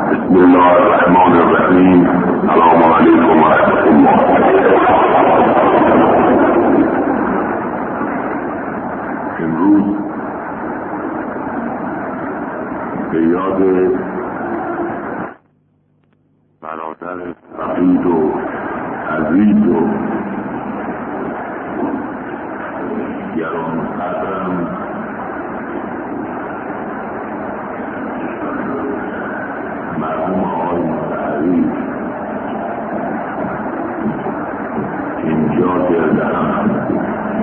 بسم الله الرحمن الرحیم. السلام علیکم و رحمت الله. امروز به یاد برادر فقید و عزیز و گرانقدرم مرحوم آقای مطهری اینجا گرد هم هستیم.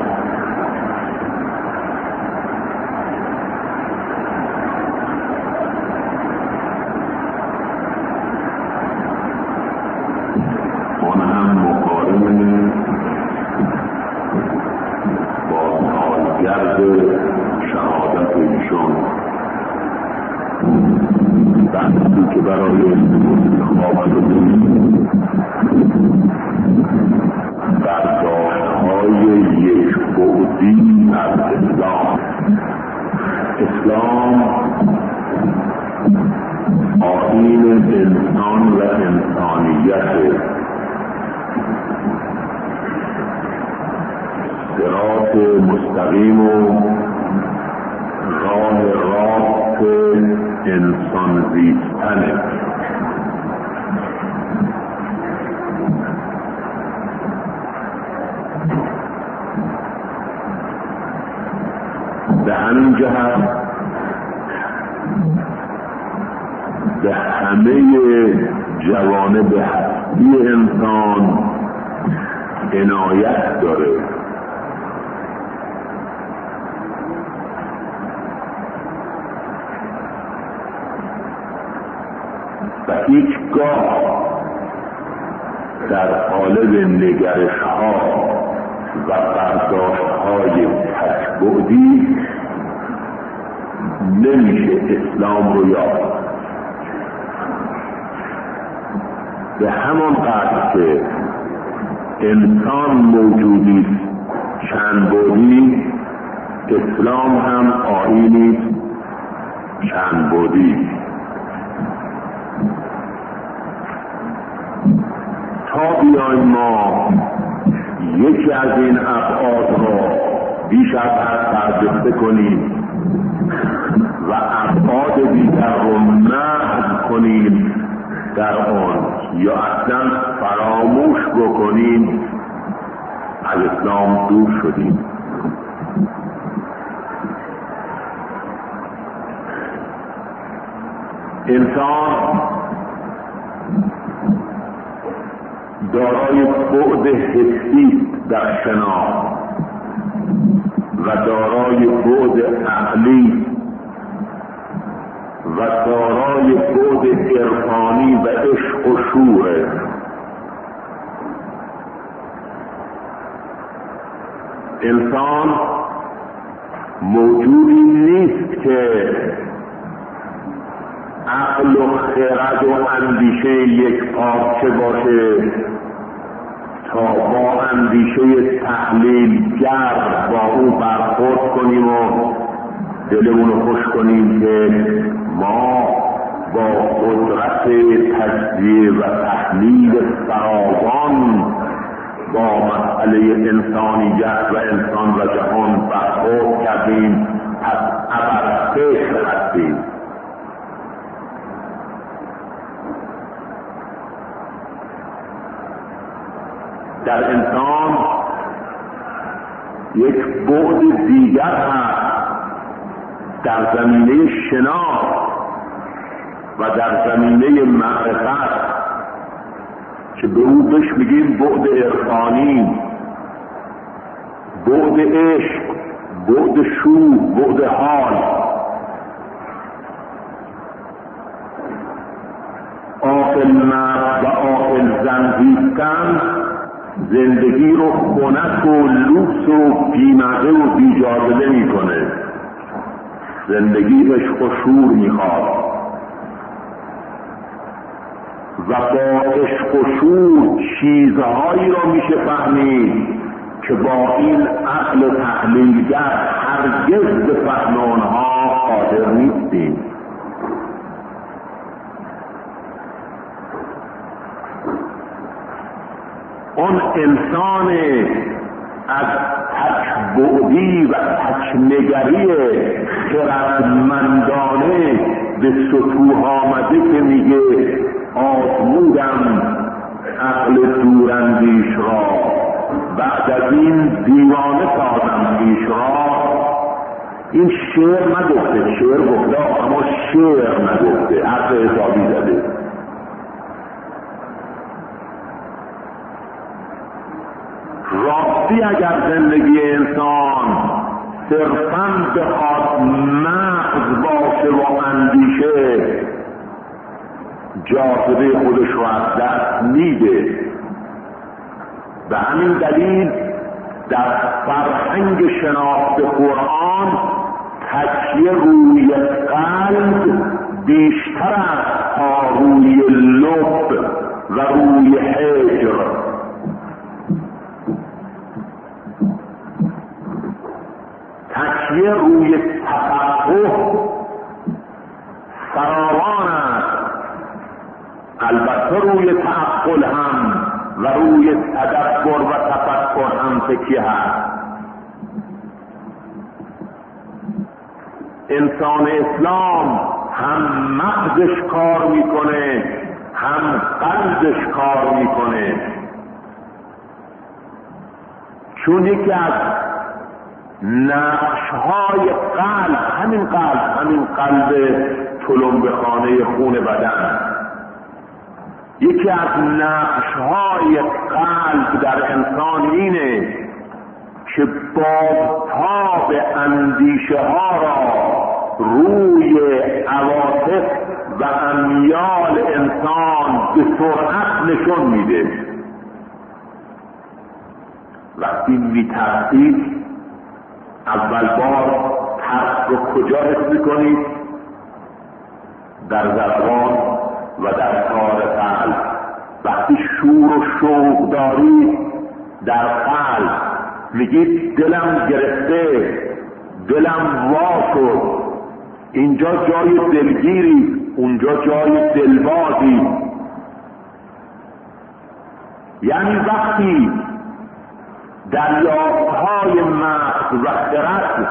آن هم مقارن با سالگرد شهادت ایشان، بحثی که برای انتخابات برداشت‌های یک بعدی از اسلام آیین انسان و انسانیت، صراط مستقیم و راه راست انسان زیستنه. به همین جهت به همه جوانب هستی انسان عنایت داره و هیچگاه در قالب نگرش ها و برداشت های تشبعی نمیشه اسلام رو یافت. به همان قدر که انسان موجودی چند بعدی، اسلام هم آیینی چند بعدی. تا بیایم ما یکی از این ابعاد را بیش از حد برجسته کنیم و ابعاد دیگر را محو کنیم در آن یا اصلا فراموش بکنیم، از اسلام دور شدیم. انسان دارای بعد حسی در شناخت و دارای بعد عقلی و دارای بعد عرفانی و عشق و شوره. انسان موجودی نیست که عقل و خرد و اندیشه یک پارچه باشه تا با اندیشه تحلیلگر با او برخورد کنیم و دلمون رو خوش کنیم که ما با قدرت تجزیه و تحلیل فراوان با مسئله انسانیت و انسان و جهان برخورد کردیم، پس ابرفکر هستیم. در انسان یک بعد دیگر هست در زمینه شناخت و در زمینه معرفت که به او بهش میگیم بعد عرفانی، بعد عشق، بعد شور، بعد حال. عاقل مرد و عاقل زن زیستن زندگی رو خنک و لوکس و بیمزه و بیجاذبه میکنه. زندگی عشق و شور میخواد و با عشق و شور چیزهایی را میشه فهمید که با این عقل تحلیلگر هرگز به فهم آنها قادر نیستیم. اون انسان از تکبعدی و تکنگری خردمندانه به سطوح آمده که میگه آزمودم عقل دوراندیش را، بعد از این دیوانه سازم پیش را. این شعر نگفته، شعر گفته اما شعر نگفته، حرف حسابی زده. راستی اگر زندگی انسان صرفاً بخواد مغز باشه و اندیشه، جاذبه خودش رو از دست میده. به همین دلیل در فرهنگ شناخت قرآن تکیه روی قلب بیشتر است تا روی لب و روی حجر. تکیه روی تفقه فراوان است، البته روی تعقل هم و روی تدبر و تفکر هم تکیه هست. انسان اسلام هم مغزش کار میکنه هم قلبش کار میکنه، چون یکی از نقشهای قلب همین قلب تلمبه خانه خون بدن، یکی از نقشهای قلب در انسان اینه که بازتاب اندیشه ها را روی عواطف و امیال انسان به سرعت نشون میده. وقتی میترسید اول بار ترس رو کجا حس میکنید؟ در ضربان و در کار قلب. وقتی شور و شوق دارید در قلب میگید دلم گرفته، دلم وا شد، اینجا جای دلگیری، اونجا جای دلبازی. یعنی وقتی دریافتهای مغز و خرد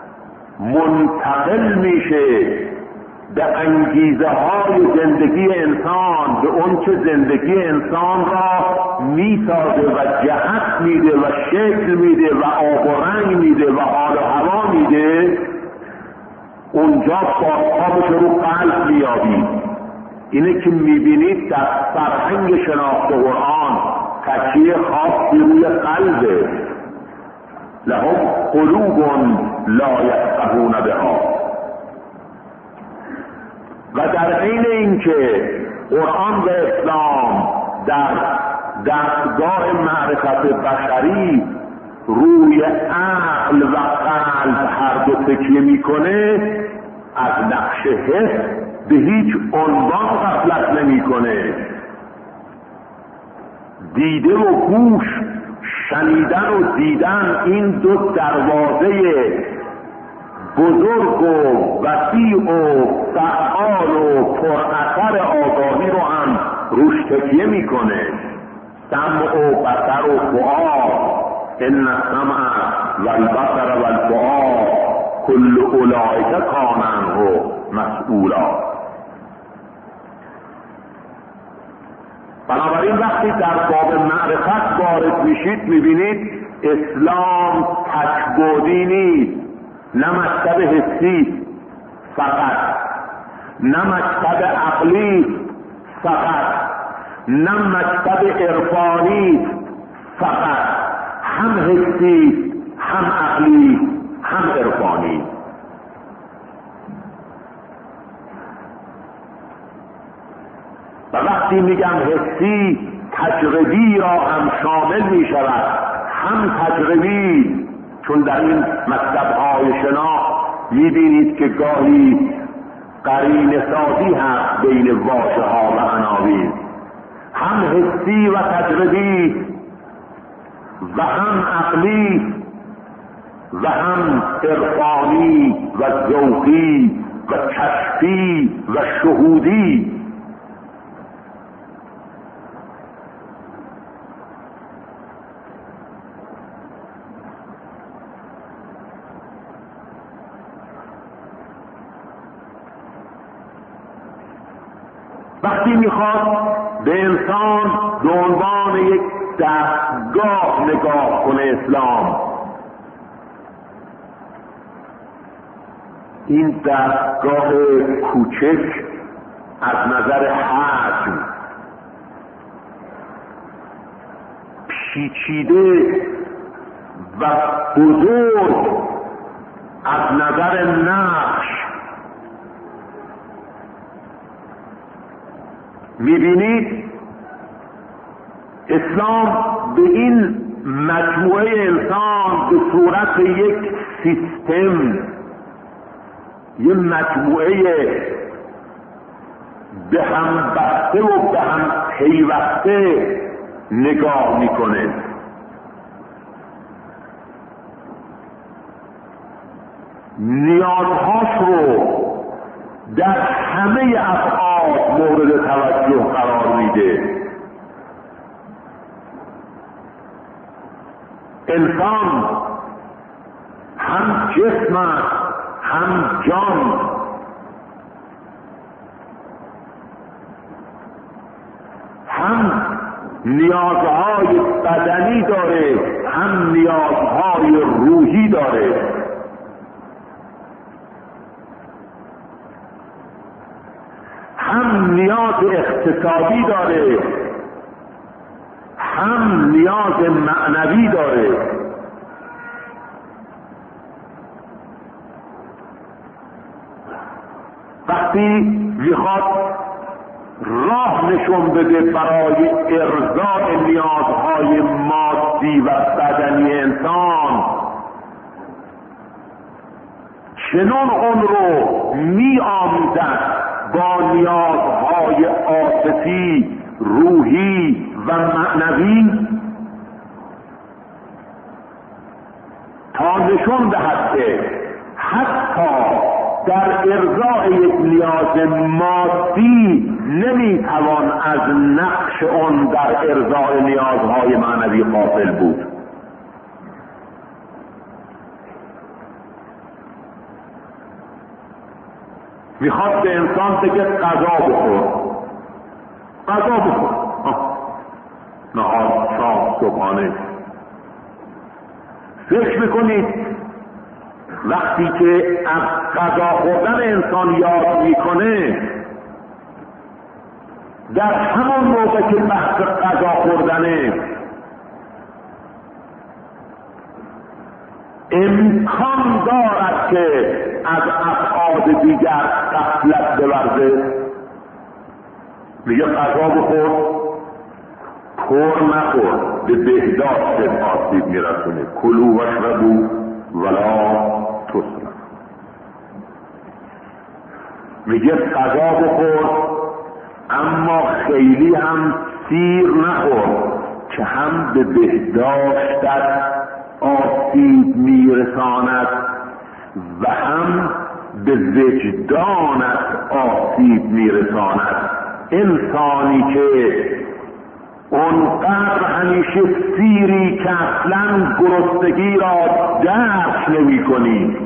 منتقل میشه به انگیزه های زندگی انسان، به اون که زندگی انسان را میسازه و جهت میده و شکل میده و آب و رنگ میده و حال و هوا میده، اونجا بازتابش رو قلب میابید. اینه که میبینید در فرهنگ شناخت قرآن تکیه خاصی روی قلبه. لهم قلوب لا یفقهون بها. و در عین اینکه قرآن و اسلام در دستگاه معرفت بشری روی عقل و قلب هر دو تکیه میکنه، از نقش حس به هیچ عنوان غفلت نمیکنه. دیده و گوش، شنیدن و دیدن، این دو دروازه بزرگ و وسیع و فعال و پراثر آگاهی رو هم روش تکیه میکنه. سمع و بصر و فؤاد، ان السمع والبصر والفؤاد کل اولئک کان عنه مسئولا. بنابراین وقتی در باب معرفت وارد میشید میبینید اسلام تکبودی نیست، نه مکتب حسی فقط، نه مکتب عقلی فقط، نه مکتب عرفانی فقط، هم حسی هم عقلی هم عرفانی. و وقتی میگم حسی، تجربی را هم شامل می شود، هم تجربی، چون در این مکتب‌های شناخت می‌بینید که گاهی قرینه سازی هست بین واژه‌ها و عناوین، هم حسی و تجربی و هم عقلی و هم عرفانی و ذوقی و کشفی و شهودی. وقتی میخواد به انسان به عنوان یک دستگاه نگاه کنه اسلام، این دستگاه کوچک از نظر حجم، پیچیده و بزرگ از نظر نقش، میبینید اسلام به این مجموعه انسان به صورت یک سیستم، یه مجموعه به هم بسته و به هم پیوسته نگاه میکنه. نیازهاش رو در همه ابعاد مورد توجه قرار میده. انسان هم جسم است، هم جان، هم نیازهای بدنی داره، هم نیازهای روحی داره. هم نیاز اقتصادی داره، هم نیاز معنوی داره. وقتی میخواد راه نشون بده برای ارضاء نیازهای مادی و بدنی انسان، چنان اون رو می‌آمیزد با نیازهای عاطفی، روحی و معنوی تا نشون دهد که حتی در ارضاء یک نیاز مادی نمیتوان از نقش اون در ارضاء نیازهای معنوی غافل بود. میخواد به انسان بگه غذا بخور، غذا بخور، نهار، شام، صبحانه. فکر میکنید وقتی که از غذا خوردن انسان یاد میکنه، در همون موقع که بحث غذا خوردنه، امکان دارد که از ابعاد دیگر غفلت بورزه. میگه غذا بخور، پر نخور، به بهداشت آسیب میرسونه. کلوا واشربوا ولا تسرفوا. میگه غذا بخور اما خیلی هم سیر نخور که هم به بهداشتت آسیب میرساند و هم به وجدانت آسیب میرساند. انسانی که اونقدر همیشه سیری که اصلا گرسنگی را درک نمی کنی،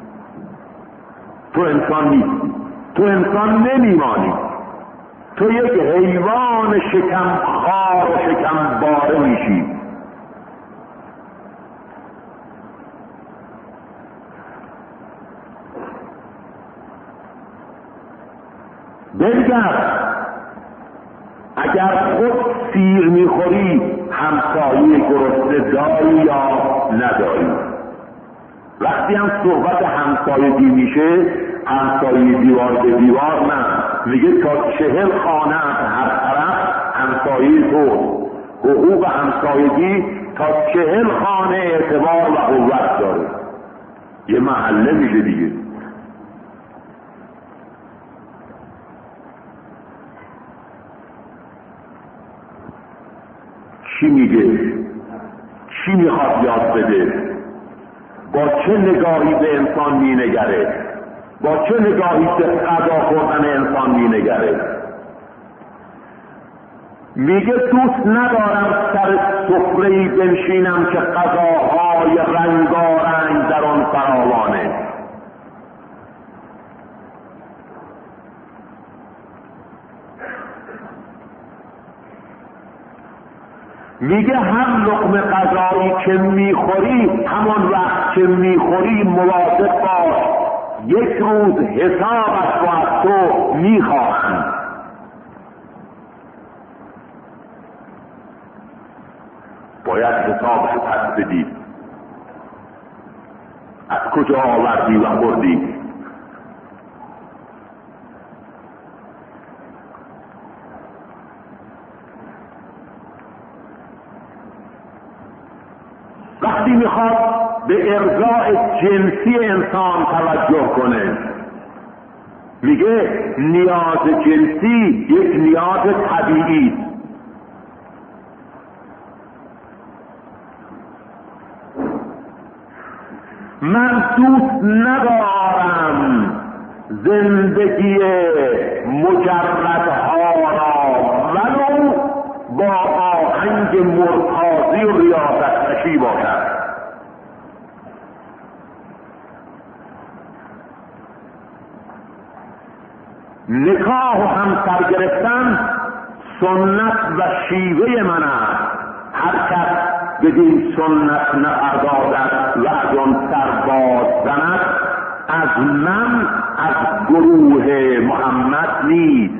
تو انسان نیستی، تو انسان نمیمانی، تو یک حیوان شکم خار و شکم باره میشی. بنگر اگر خود سیر میخوری همسایه گرسنه داری یا نداری. وقتی هم صحبت همسایگی میشه، همسایه دیوار به دیوار نه، میگه تا 40 خانه هر طرف همسایه تو. حقوق همسایگی تا 40 خانه اعتبار و قوت داره، یه محله میشه دیگه. چی میگه؟ چی میخواد یاد بده؟ با چه نگاهی به انسان مینگره؟ با چه نگاهی به غذا خوردن انسان مینگره؟ میگه دوست ندارم سر سفره‌ای بنشینم که غذاهای رنگارنگ در آن فراوانه. میگه هر لقمه غذایی که میخوری همان وقت که میخوری مواظب باش، یک روز حسابش رو از تو میخواهند. باید حسابش رو پس بدی، از کجا آوردی و خوردی. وقتی میخواد به ارضاء جنسی انسان توجه کنه میگه نیاز جنسی یک نیاز طبیعی است. من دوست ندارم زندگی مجردها را ولو با آهنگ مرتاضی و ریاضت کشی باشد. نکاح و همسر گرفتن سنت و شیوه من است. هر کس بدین سنت نپردازد و از آن سر باز زند از من، از گروه محمد نیست.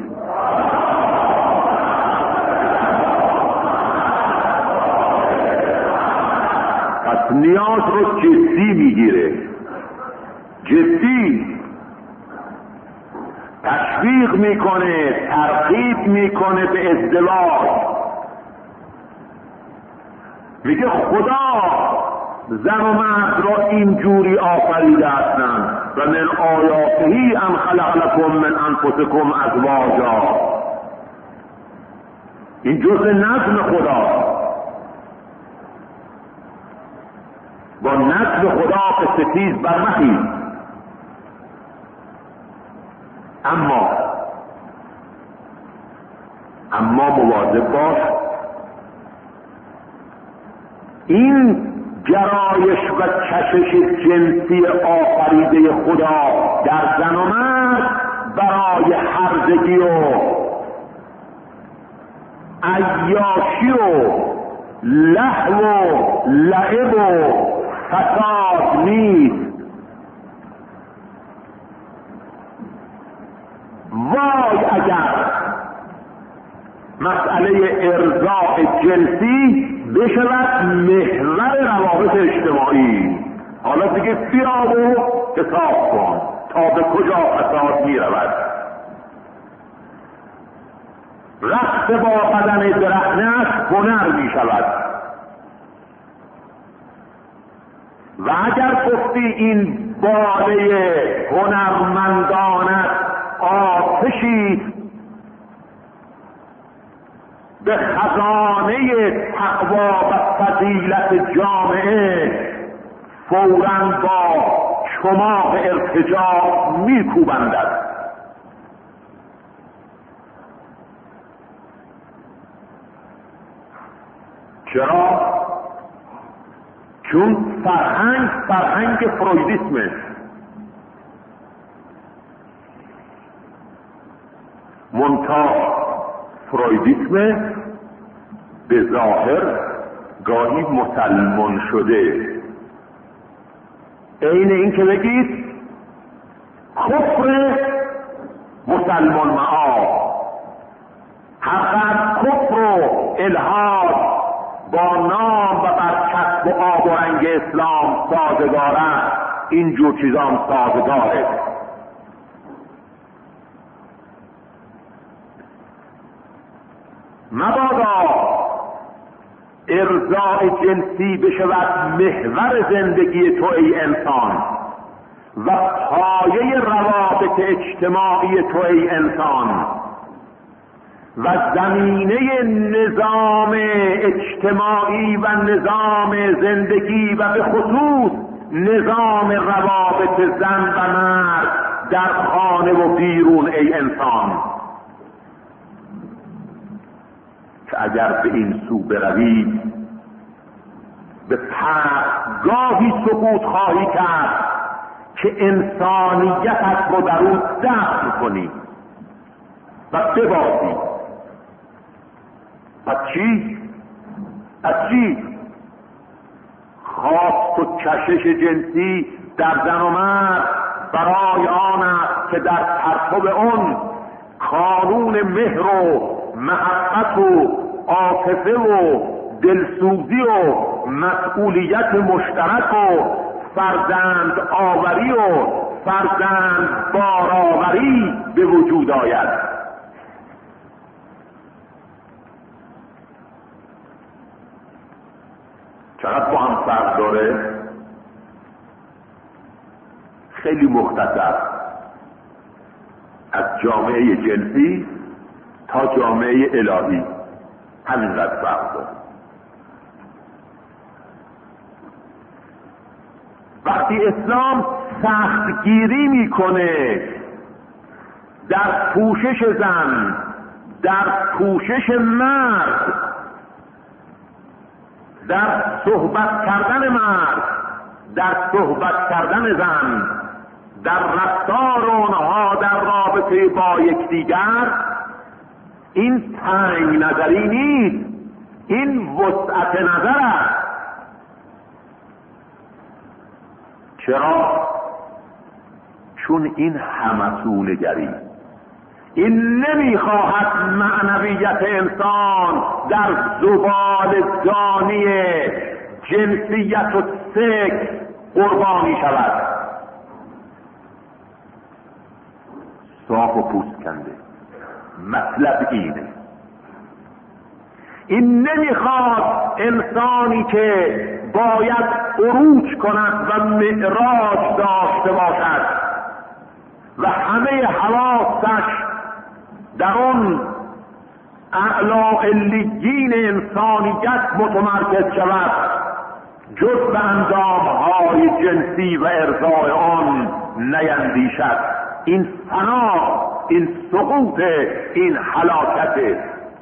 پس نیاز رو جدی میگیره، جدی تشویق میکنه، ترغیب میکنه به ازدواج. میگه خدا زن و مرد را اینجوری آفریده هستند و من آیاته ان خلق لکم من انفسکم ازواجا. این جزء نظم خدا، با نظم خدا به ستیز برمخیز. اما مواظب باش این گرایش و کشش جنسی آفریده خدا در زن و مرد برای هرزگی و عیاشی و لهو و لعب و فساد نیست. وای اگر مسئله ارضاء جنسی بشود محور روابط اجتماعی. حالا دیگه بیا و حساب کن تا به کجا فساد می رود. رقص با بدن برهنه‌اش هنر می شود و اگر گفتی این باده هنرمندانت آتشی به خزانه تقوا و فضیلت جامعه فوراً با چماق ارتجاع میکوبندد. چرا؟ چون فرهنگ فرویدیسمه. منتها فرویدیسم به ظاهر گاهی مسلمان شده. عین این که بگید کفر مسلمان معاب، حقیقت کفر و الحاد با نام و برچسب و آب و رنگ اسلام سازگار است، اینجور چیزام سازگاره. مبادا ارضاء جنسی بشود محور زندگی تو ای انسان و پایه روابط اجتماعی تو ای انسان و زمینه نظام اجتماعی و نظام زندگی و به خصوص نظام روابط زن و مرد در خانه و بیرون ای انسان. که اگر به این سو بروی به پرگاهی سقوط خواهی کرد که انسانیتت رو در اون دفن کنی و ببازی. پس چی؟ از چی؟ خواست و کشش جنسی در زن و مرد برای آن است که در پرتو اون قانون مهر و محبت و عاطفه و دلسوزی و مسئولیت مشترک و فرزند آوری و فرزند بارآوری به وجود آید. چقدر با هم فرق داره؟ خیلی مختصر، از جامعه جنسی تا جامعه الهی همینقدر فرق داره. وقتی اسلام سختگیری میکنه در پوشش زن، در پوشش مرد، در صحبت کردن مرد، در صحبت کردن زن، در رفتار اونها در رابطه با یکدیگر، این تنگ نظری نیست، این وسعت نظر است. چرا؟ چون این همسونگری، این نمیخواهد معنویت انسان در زبالدانی جنسیت و سکس قربانی شود. صاف و پوست کنده مطلب اینه. این نمیخواد انسانی که باید عروج کند و معراج داشته باشد و همه حواسش در اون اعلی علیین انسانیت متمرکز شود، جز به اندامهای جنسی و ارضای آن نیندیشد. این فنا، این سقوط، این هلاکت.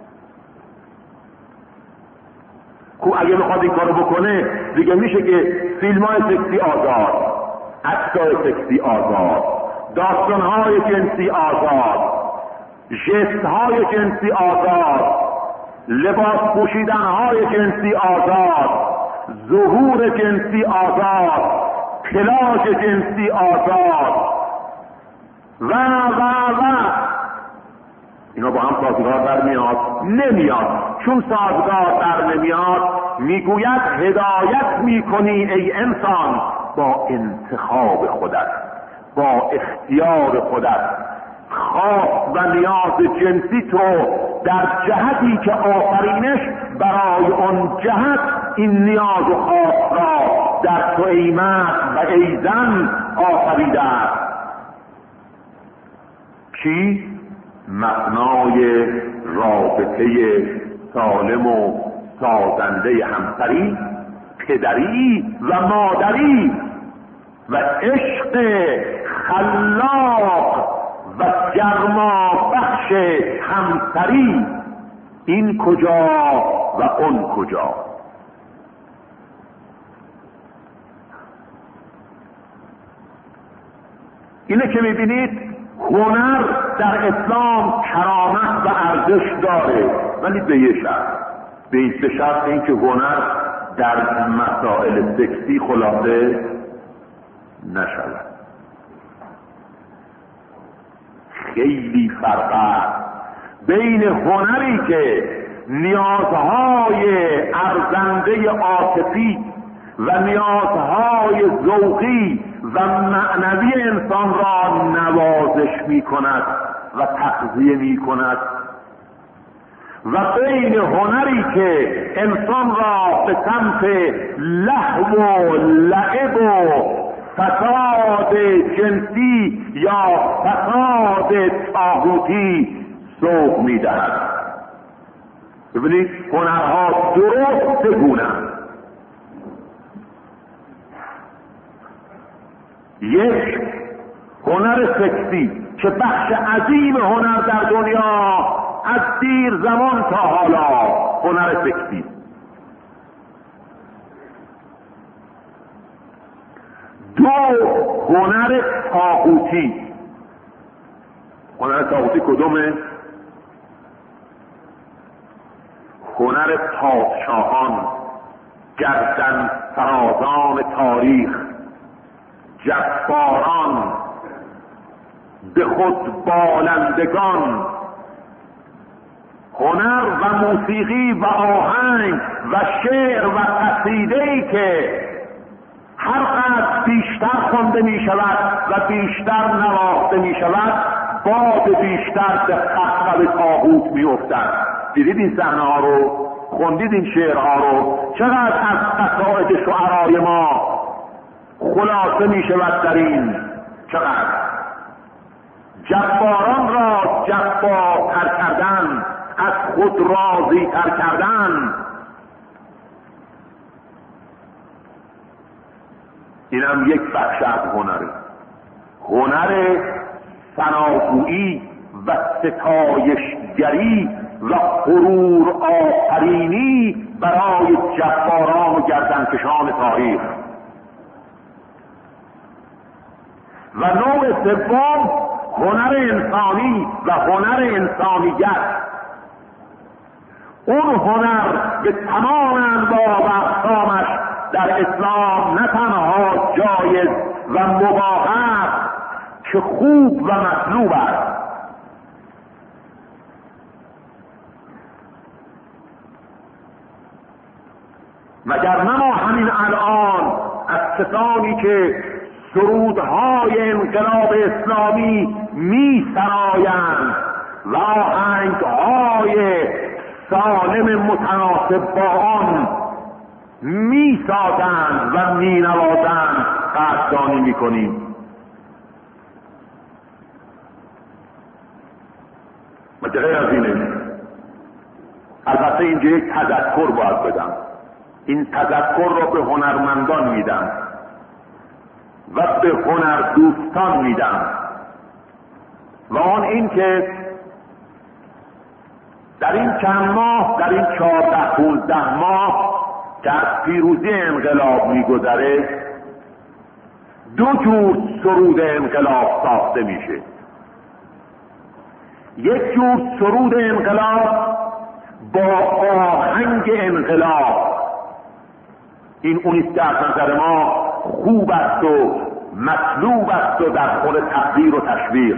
کو اگه بخواد این کارو بکنه دیگه میشه که فیلم‌های سکسی آزاد، عکس‌های سکسی آزاد، داستان‌های جنسی آزاد، ژست‌های جنسی آزاد، لباس پوشیدن‌های جنسی آزاد، ظهور جنسی آزاد، پلاژ جنسی آزاد و اینا با هم سازگار در نمیاد. چون سازگار در نمیاد میگوید هدایت میکنی ای انسان با انتخاب خودت، با اختیار خودت، خواست و نیاز جنسی تو در جهتی که آفرینش برای اون جهت این نیاز و خواست را در تو ای مرد و ای زن آفریده است. کی؟ مبنای رابطه سالم و سازنده همسری، پدری و مادری و عشق خلاق و گرما بخش همسری. این کجا و اون کجا؟ اینه که میبینید هنر در اسلام کرامت و ارزش داره، ولی به یه شرط، به شرط اینکه هنر در مسائل سکسی خلاصه نشود. خیلی فرق است بین هنری که نیازهای ارزنده عاطفی و نیازهای ذوقی و معنوی انسان را نوازش می کند و تغذیه می کند و بین هنری که انسان را به سمت لهو و لعب و فساد جنسی یا فساد طاغوتی سوق می دهد. ببینید هنرها درست چگونه‌اند. یک، هنر سکسی که بخش عظیم هنر در دنیا از دیر زمان تا حالا هنر سکسی. دو، هنر طاغوتی. هنر طاغوتی کدومه؟ هنر پادشاهان، گردن فرازان تاریخ، جباران، به خود بالندگان، هنر و موسیقی و آهنگ و شعر و قصیده‌ای که هر قدر بیشتر خوانده می شود و بیشتر نواخته می شود، باد بیشتر به قهقه به تاغوت می افتد. دیدید این صحنه ها رو؟ خوندید این شعرها رو؟ چقدر از قصائد شعرای ما خلاصه می شود در این؟ چقدر جباران را جبارتر کردن، از خود راضی تر کردن. اینم یک بخش از هنره، هنر ثناگویی و ستایشگری و غرور آفرینی برای جباران و گردنکشان تاریخ. و نوع سوم هنر انسانی و هنر انسانیت. اون هنر به تمام انواع و اقسامش در اسلام نه تنها جایز و مباح است که خوب و مطلوب است. وگرنه ما همین الان از کسانی که سرودهای انقلاب اسلامی می سرایند و آهنگهای سالم متناسب با آن می سازند و می نوازند قدردانی می کنیم. مگه غیر از اینه؟ البته اینجا یک تذکر باید بدم. این تذکر را به هنرمندان میدم و به هنر دوستان میدم، و آن این که در این چند ماه، در این 14-15 ماه که از پیروزی انقلاب میگذره، 2 جور سرود انقلاب ساخته میشه. یک جور سرود انقلاب با آهنگ انقلاب، این اونیست که از نظر ما خوب است و مطلوب است و در خور تقدیر و تشویق.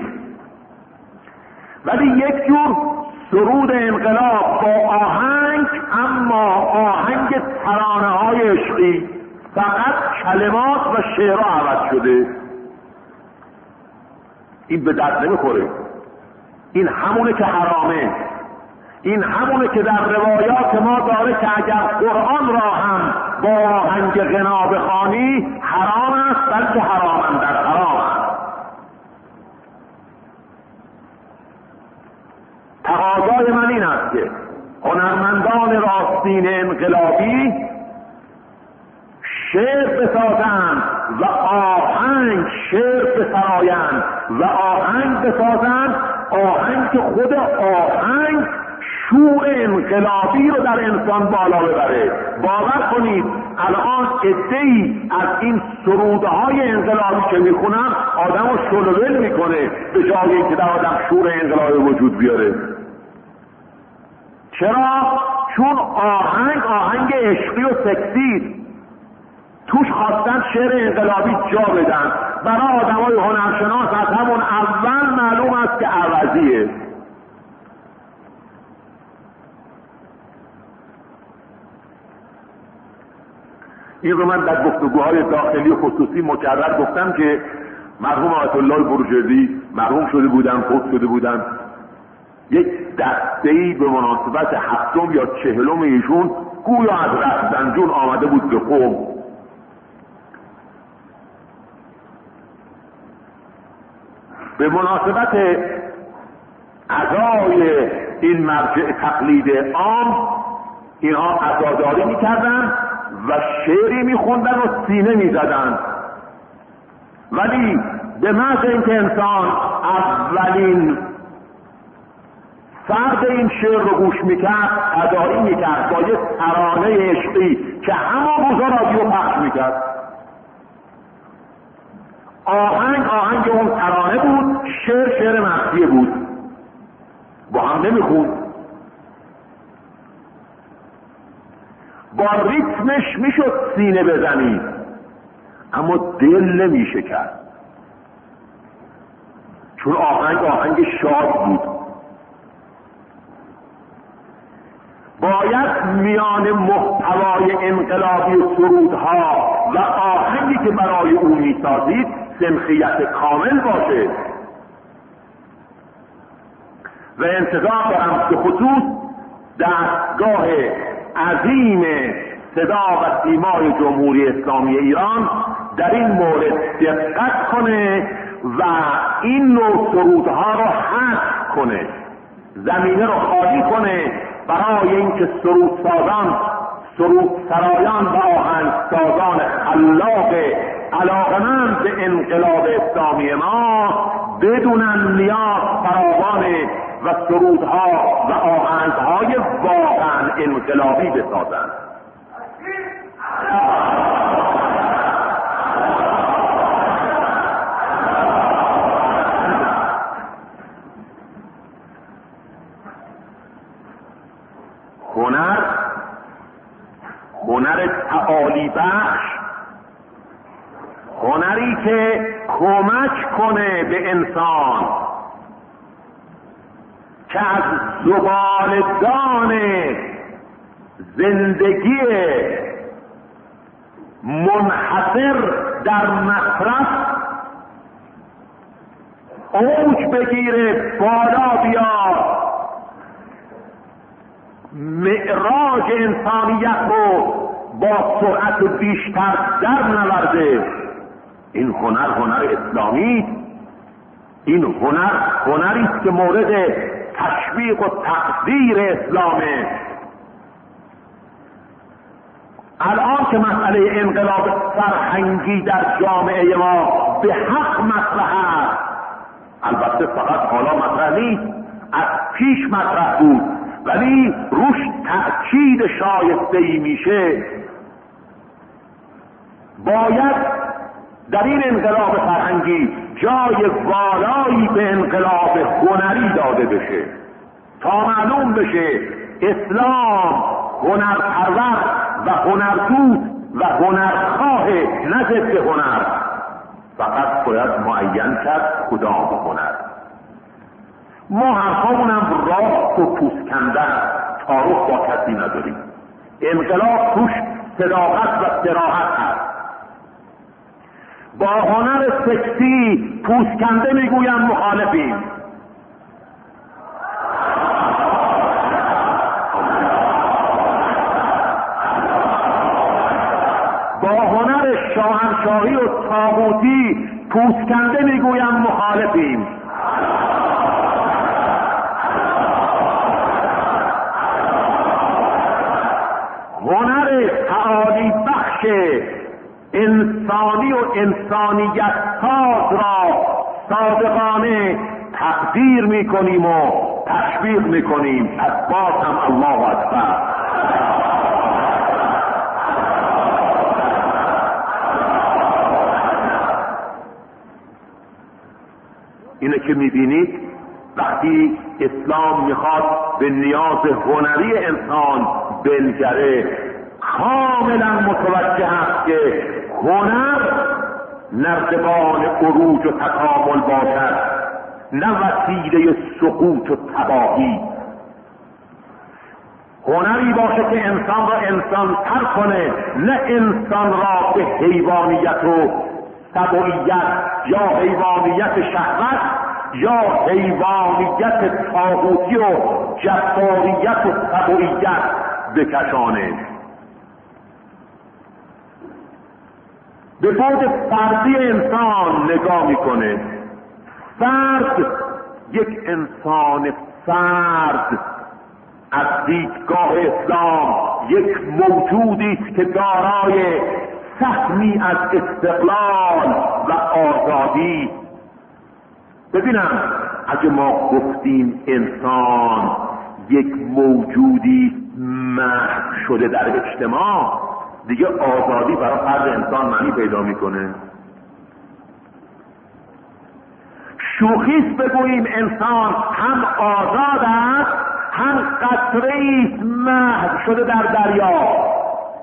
ولی یک جور سرود انقلاب با آهنگ، اما آهنگ ترانه های عشقی، فقط کلمات و شعرها عوض شده. این به درد نمیخوره. این همونه که حرامه. این همونه که در روایات ما داره که اگر قرآن را هم با آهنگ غنا بخوانی حرام است، بلکه حرام در حرام است. تقاضای من این است که هنرمندان راستین انقلابی شعر بسازند و آهنگ شعر بسرایند و آهنگ بسازند، آهنگ که خود آهنگ شور انقلابی رو در انسان بالا ببره. باور کنید الان عده‌ای از این سرودهای انقلابی که میخونن آدم رو شلول میکنه به جای اینکه در آدم شور انقلابی وجود بیاره. چرا؟ چون آهنگ عشقی و سکسی توش خواستن شعر انقلابی جا بدن. برای آدمای هنرشناس از همون اول معلوم است که عوضیه. این رو من در گفتگوهای داخلی و خصوصی مکرر گفتم که مرحوم آیت الله بروجردی مرحوم شده بودن، فوت شده بودن، یک دسته‌ای به مناسبت 70 یا 40 ایشون گویا از رفسنجون آمده بود به قم. به مناسبت ادای این مرجع تقلید عام اینها عزاداری میکردن و شعری میخوندن و سینه میزدن. ولی به محض اینکه انسان اولین فرد این شعر رو گوش میکرد، ادایی میکرد با یک ترانه عشقی که همه روزا رادیو پخش میکرد. آهنگ اون ترانه بود، شعر مخفیه بود، با هم نمیخوند. با ریتمش میشد سینه بزنی، اما دل نمیشه کرد، چون آهنگ شاد بود. باید میان محتوای انقلابی سرودها و آهنگی که برای او میسازید سنخیت کامل باشه و انتظار دارم به خصوص دستگاه عظیم صدا و سیمای جمهوری اسلامی ایران در این مورد دقت کنه و این نوع سرودها رو حذف کنه، زمینه رو خالی کنه برای اینکه سرودسازان، سرودسرایان و آهنگسازان خلاق علاقمند به انقلاب اسلامی ما بدونن نیاز فراوان و سرودها و آهنگهای واقعا انقلابی بسازن. هنر تعالی بخش، هنری که کمک کنه به انسان که از زبالدان زندگی منحصر در مصرف اوج بگیره، بالا بیاد، معراج انسانیت رو با سرعت بیشتر در نورده. این هنر اسلامی، این هنری است که مورد تشویق و تقدیر اسلامه. الان که مسئله انقلاب فرهنگی در جامعه ما به حق مطرح است، البته فقط حالا مطرح نیست، از پیش مطرح بود، ولی روش تأکید شایسته‌ای میشه. باید در این انقلاب فرهنگی جای والایی به انقلاب هنری داده بشه تا معلوم بشه اسلام هنرپرور و هنردوست و هنرخواه، نه ضد هنر. فقط باید معین کرد کدام هنر. ما حرفامونم راست و پوسکندن، تعارف با کسی نداریم. انقلاب توش صداقت و صراحت هست. با هنر سکسی پوسکنده میگویم مخالفیم. با هنر شاهنشاهی و طاغوتی پوسکنده میگویم مخالفیم. هنر تعالی بخش انسانی و انسانیت ساز را صادقانه تقدیر میکنیم و تشویق میکنیم. پس باز هم الله اکبر. اینه که میبینید وقتی اسلام میخواد به نیاز هنری انسان بنگره، کاملا متوجه است که هنر نردبان عروج و تکامل باشد، نه وسیله سقوط و تباهی. هنری باشه که انسان را انسان تر کنه، نه انسان را به حیوانیت و سبویت یا حیوانیت شهوت یا حیوانیت طاغوتی و جباریت و سبویت بکشانه. به بعد فردی انسان نگاه میکنه. فرد، یک انسان فرد از دیدگاه اسلام یک موجودی است که دارای سهمی از استقلال و آزادی. ببینم اگه ما گفتیم انسان یک موجودی محو شده در اجتماع، دیگه آزادی برای فرد انسان معنی پیدا میکنه؟ شوخیست بگوییم انسان هم آزاد است هم قطره‌ای محو شده در دریا.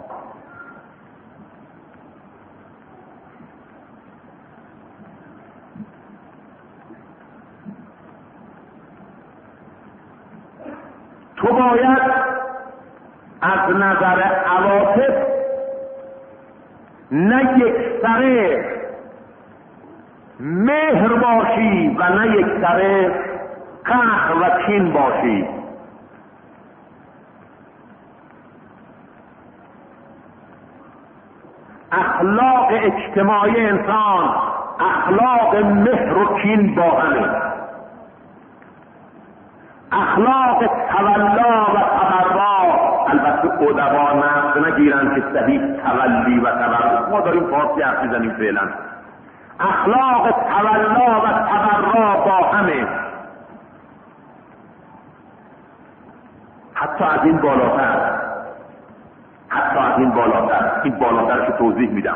تو باید از نظر عواطف نه یکسره مهر باشی و نه یکسره قهر و کین باشی. اخلاق اجتماعی انسان اخلاق مهر و کین با همه. اخلاق تولا و تبرا، البته ادبا نقد نگیرن که صحیح تولی و تبرا، ما داریم فارسی حرف میزنیم فعلا. اخلاق تولا و تبرا با همه، حتی از این بالاتر، حتی از این بالاتر، این بالاتر که توضیح میدم.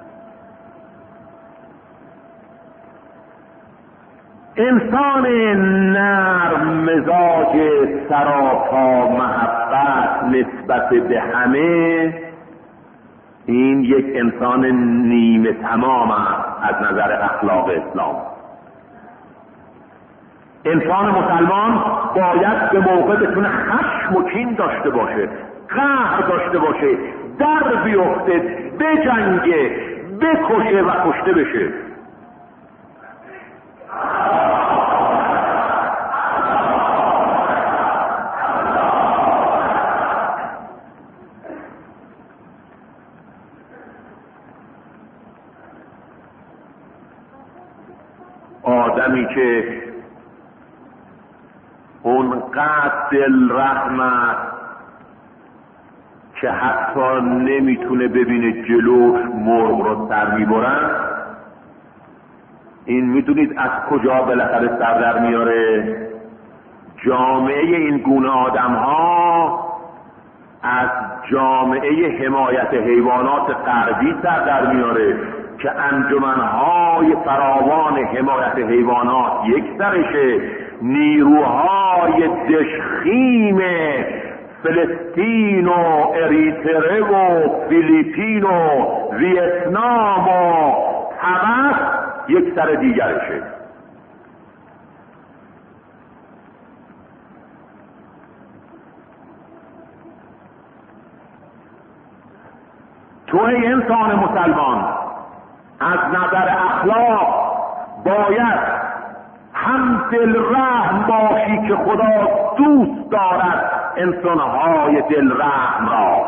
انسان نرم مزاج سراپا محبت نسبت به همه، این یک انسان نیمه تمام است از نظر اخلاق اسلام. انسان مسلمان باید به موقع بتونه خشم و کین داشته باشه، قهر داشته باشه، در بیفته، بجنگه، بکشه و کشته بشه. آدمی که اونقدر دلرحم است که حتی نمیتونه ببینه جلوش مرغ رو سر میبرن، این میدونید از کجا بالاخره سر در میاره؟ جامعه این گونه آدم ها از جامعه حمایت حیوانات غربی سر در میاره که انجمنهای فراوان حمایت حیوانات یک سرشه، نیروهای دشخیم فلسطین و اریتره و فیلیپین و ویتنام و تبس یک سر دیگرشه. تو ای انسان مسلمان از نظر اخلاق باید هم دلرحم باشی که خدا دوست دارد انسانهای دلرحم را،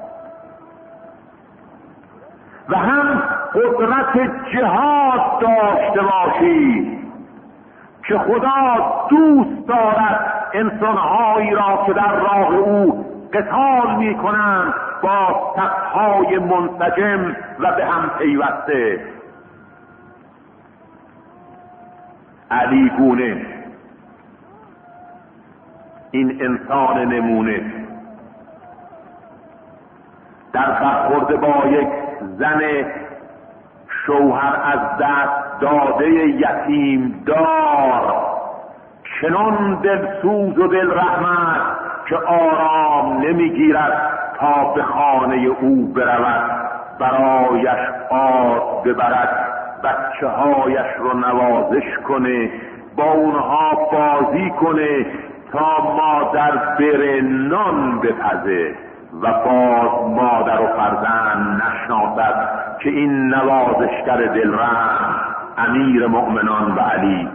و هم قدرت جهاد داشته باشی که خدا دوست دارد انسانهایی را که در راه او قتال می کنند با صفهای منسجم و به هم پیوسته. علی گونه این انسان نمونه در برخورد با یک زن شوهر از دست داده یتیم دار چنان دلسوز و دلرحم است که آرام نمیگیرد تا به خانه او برود، برایش آرد ببرد، بچه هایش رو نوازش کنه، با اونها بازی کنه تا مادر بره نان بپزه و باز مادر و فرزند نشناسد که این نوازشگر دلرحم امیر مؤمنان و علی.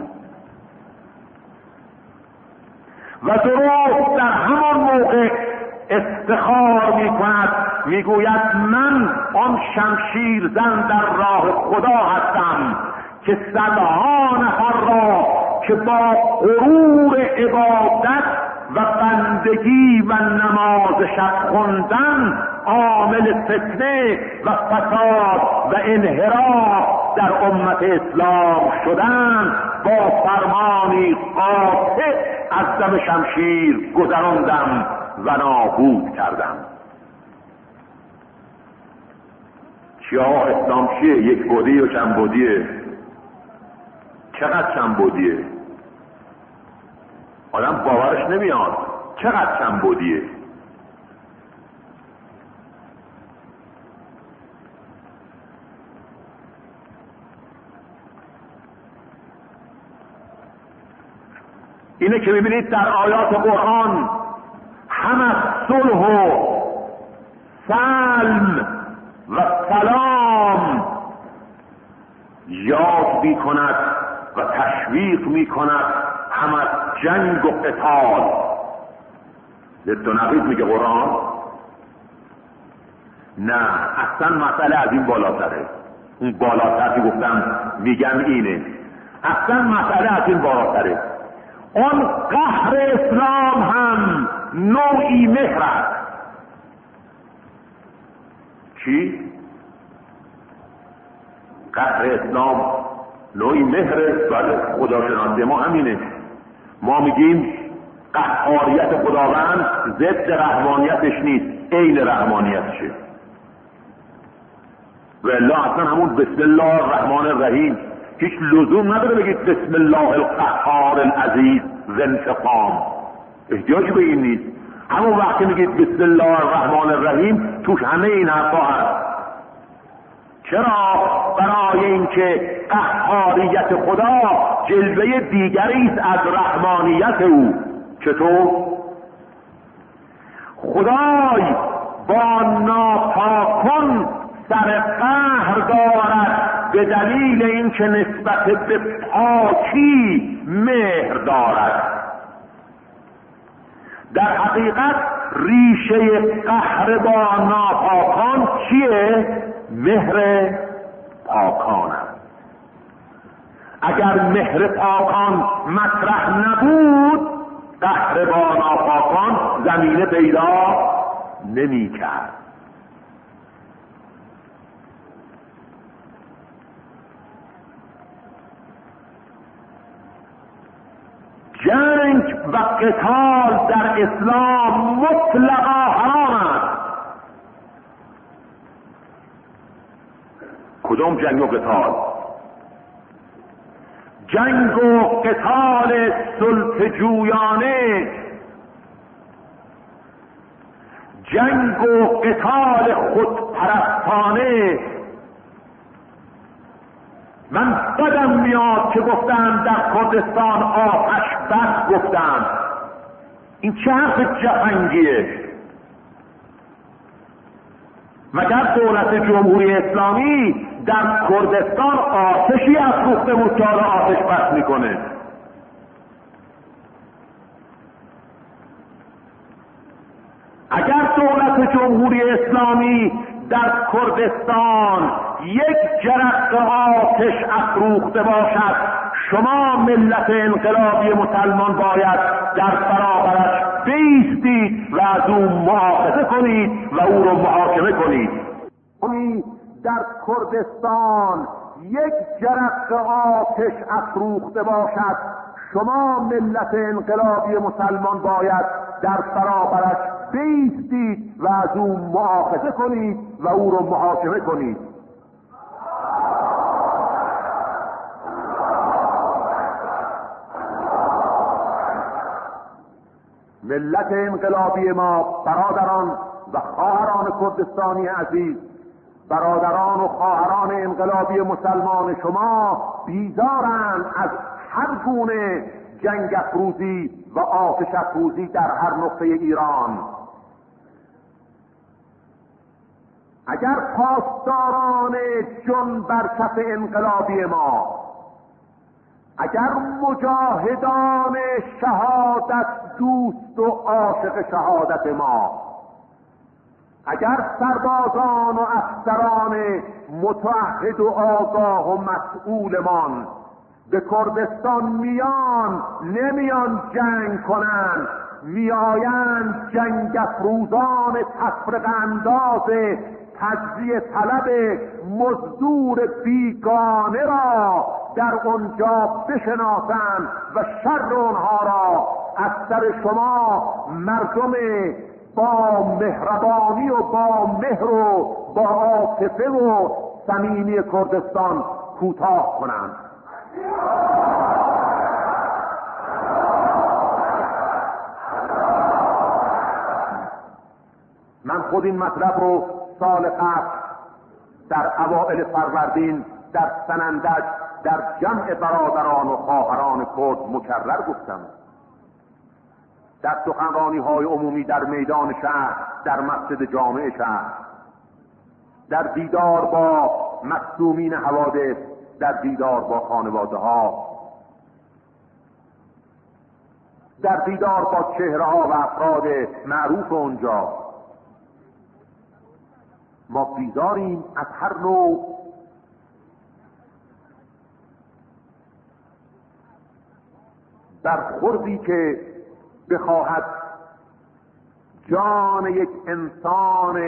و درست در همان موقع افتخار می کند، می گوید من آن شمشیر زن در راه خدا هستم که صدها نفر را که با غرور عبادت و بندگی و نماز شب خوندن عامل فتنه و فساد و انحراف در امت اسلام شدن، با فرمانی قاطع از دم شمشیر گذراندم و نابود کردم. چیا اسلام چیه؟ یک بودی و چند بودیه؟ چقدر چند بودیه؟ آدم باورش نمیاد. چقدر چند بودیه؟ اینه که میبینید در آیات قرآن هم از صلح و سلم و سلام یاد می کند و تشویق می کند، هم از جنگ و قتال. ضد و نقیض میگه قرآن؟ نه، اصلا مسئله از این بالاتره. اون بالاتر که گفتم میگم اینه، اصلا مسئله از این بالاتره. اون قهر اسلام هم نوعی مهر است. چی؟ قهر اسلام نوعی مهره؟ بله، خداشناسی ما همینه. ما میگیم قهاریت خداوند ضد رحمانیتش نیست، عین رحمانیتشه. والا اصلا همون بسم الله الرحمن الرحیم هیچ لزوم نداره بگید بسم الله القهار العزیز ذی انتقام، احتیاجی به این نیست. همون وقتی میگید بسم الله الرحمن الرحیم توش همه این حرفا هست. چرا؟ برای اینکه قهاریت خدا جلوه دیگری است از رحمانیت او. چطور؟ خدای با ناپاکان سر قهر دارد به دلیل اینکه نسبت به پاکی مهر دارد. در حقیقت ریشه قهر با ناپاکان چیه؟ مهر پاکان است. اگر مهر پاکان مطرح نبود، قهر با ناپاکان زمینه پیدا نمی کرد. جنگ و قتال در اسلام مطلقا حرام است. کدام جنگ و قتال؟ جنگ و قتال سلطه‌جویانه، جنگ و قتال خودپرستانه. من بدم میاد که گفتم در کردستان آتش بس گفتم. این چه حرف جفنگیه؟ مگر دولت جمهوری اسلامی در کردستان آتشی افروخته بود که حالا آتش بس میکنه؟ اگر دولت جمهوری اسلامی در کردستان یک جرقه آتش افروخته باشد، شما ملت انقلابی مسلمان باید در برابرش بایستید و از او مؤاخذه کنید و او رو محاکمه کنید. در کردستان یک جرقه آتش افروخته باشد، شما ملت انقلابی مسلمان باید در برابرش بایستید و از او مؤاخذه کنید و او رو محاکمه کنید. ملت انقلابی ما، برادران و خواهران کردستانی عزیز، برادران و خواهران انقلابی مسلمان شما بیزارند از هر گونه جنگ افروزی و آتش افروزی در هر نقطه ایران. اگر پاسداران جان بر کف انقلابی ما، اگر مجاهدان شهادت دوست و عاشق شهادت ما، اگر سربازان و افسران متعهد و آگاه و مسئولمان به کردستان میان، نمیان جنگ کنند، میآیند جنگ افروزان تفرقه انداز تجزیه طلب مزدور بیگانه را در اونجا بشناسند و شر اونها را از سر شما مردم با مهربانی و با مهر و با عاطفه و صمیمی کردستان کوتاه کنند. من خود این مطلب رو سال قبل در اوائل فروردین در سنندج در جمع برادران و خواهران کرد مکرر گفتم. در سخنرانی‌های عمومی در میدان شهر، در مسجد جامع شهر، در دیدار با مصدومین حوادث، در دیدار با خانواده‌ها، در دیدار با چهره‌ها و افراد معروف اونجا. ما بیزاریم از هر نوع برخوردی که بخواهد جان یک انسان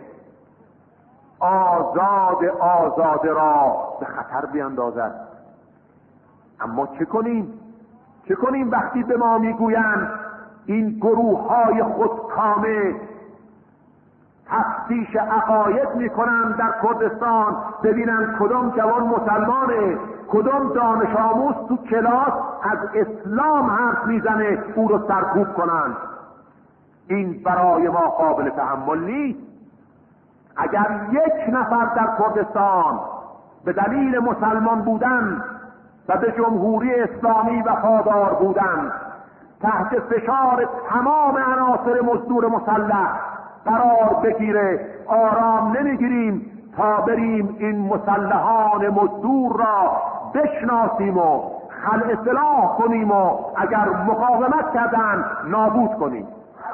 آزاده را به خطر بیندازد. اما چه کنیم وقتی به ما میگویند این گروه‌های خودکامه تفتیش عقاید میکنند در کردستان، ببینن کدام جوان مسلمانه، کدام دانش آموز تو کلاس از اسلام حرف میزنه، او رو سرکوب کنند. این برای ما قابل تحمل نیست. اگر یک نفر در کردستان به دلیل مسلمان بودن و به جمهوری اسلامی وفادار بودن تحت فشار تمام عناصر مزدور مسلح قرار بگیره، آرام نمیگیریم تا بریم این مسلحان مزدور را بشناسیم و خلع سلاح کنیم و اگر مقاومت کردن نابود کنیم.